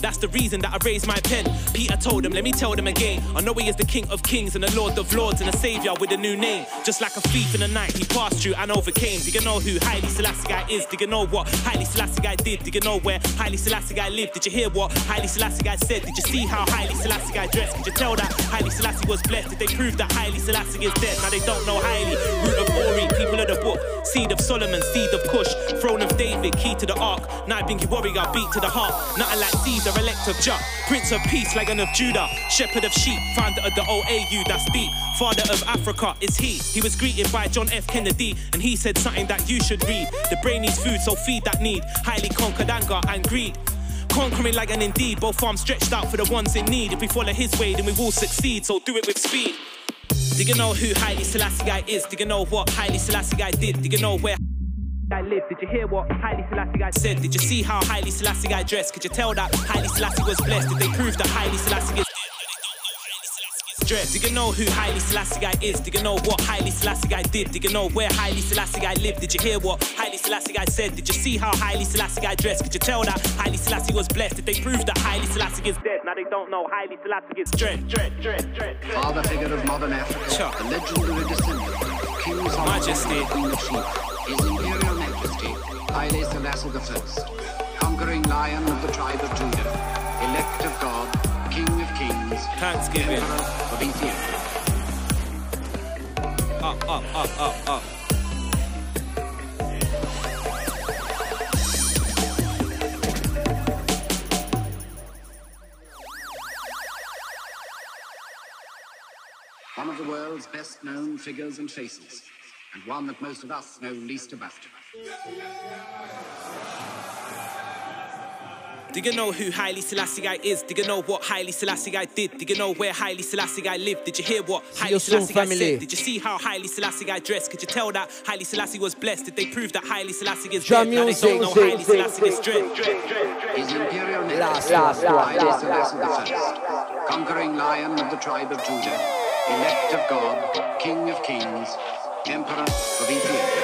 That's the reason that I raised my pen. Peter told them, let me tell them again. I know he is the King of Kings and the Lord of Lords and a Saviour with a new name. Just like a thief in the night, he passed through and overcame. Do you know who Haile Selassie guy is? Do you know what Haile Selassie guy did? Do you know where Haile Selassie guy lived? Did you hear what Haile Selassie guy said? Did you see how Haile Selassie guy dressed? Could you tell that Haile Selassie was blessed? Did they prove that Haile Selassie is dead? Now they don't know Haile. Root of Ori, people of the book, seed of Solomon, seed of Cush, throne of David, key to the ark, Night Bingy warrior, beat to the heart. Nothing like Caesar, elect of Jah, Prince of Peace, Lion of Judah, shepherd of sheep, founder of the OAU, that's deep. Father of Africa is he. He was greeted by John F. Kennedy, and he said something that you should read. The brain needs food, so feed that need. Highly conquered anger and greed. Conquering like an indeed, both arms stretched out for the ones in need. If we follow his way, then we will succeed, so do it with speed. Do you know who Haile Selassie guy is? Do you know what Haile Selassie guy did? Do you know where guy lived? Did you hear what Haile Selassie guy said? Did you see how Haile Selassie guy dressed? Could you tell that Haile Selassie was blessed? Did they prove that Haile Selassie is dressed? Do you know who Haile Selassie guy is? Do you know what Haile Selassie guy did? Do you know where Haile Selassie guy lived? Did you hear what Haile Selassie guy said? Did you see how Haile Selassie guy dressed? Could you tell that Haile Selassie was blessed? Did they prove that Haile Selassie is dead? Now they don't know Haile Selassie is dread. Father figure of modern Africa, the legendary descendant of King Solomon, Majesty, Queen of Sheba, His Imperial Majesty, Haile Selassie I, conquering lion of the tribe of Judah, elect of God, King of Kings, Thanksgiving, Emperor of Ethiopia. Up. One of the world's best known figures and faces, and one that most of us know least about. Do you know who Haile Selassie guy is? Do you know what Haile Selassie guy did? Do you know where Haile Selassie guy lived? Did you hear what Haile Selassie guy said? Did you see how Haile Selassie guy dressed? Could you tell that Haile Selassie was blessed? Did they prove that Haile Selassie is dead? Now they don't know Haile Selassie is dread. His Imperial Majesty, Haile Selassie I, conquering lion of the tribe of Judah, elect of God, King of Kings, Emperor of Ethiopia.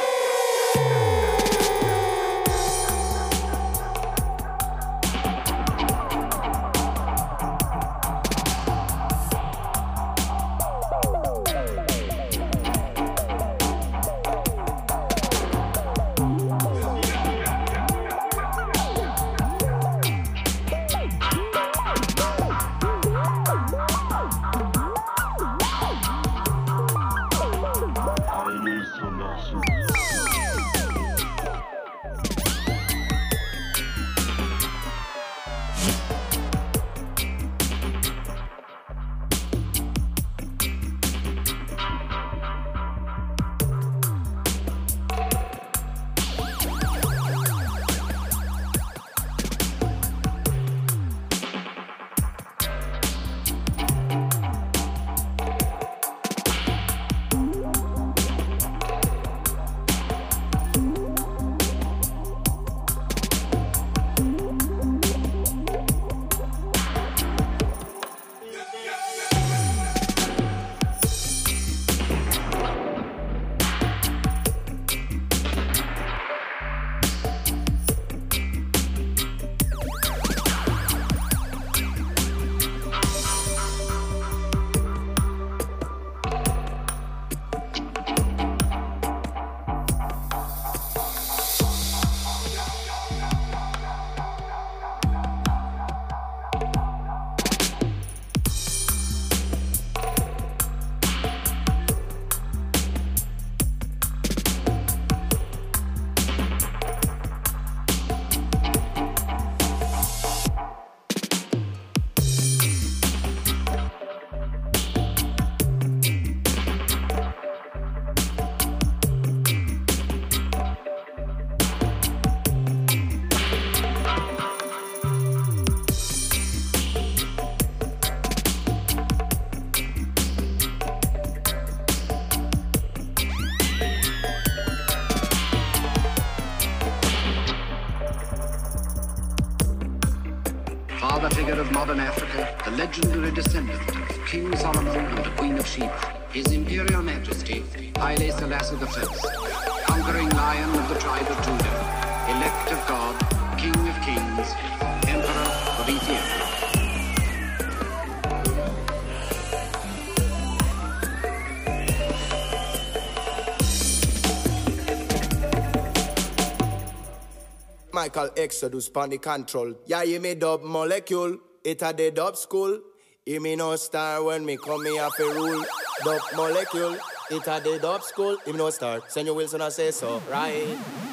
Father figure of modern Africa, the legendary descendant of King Solomon and the Queen of Sheba, His Imperial Majesty, Haile Selassie I, conquering lion of the tribe of Judah, elect of God, King of Kings, Emperor of Ethiopia. Michael Exodus pon the control. Yeah, you me dub molecule. It a the dub school. You me no star when me come here for rule. Dub molecule. It a the dub school. You me no star. Senor Wilson I say so, right?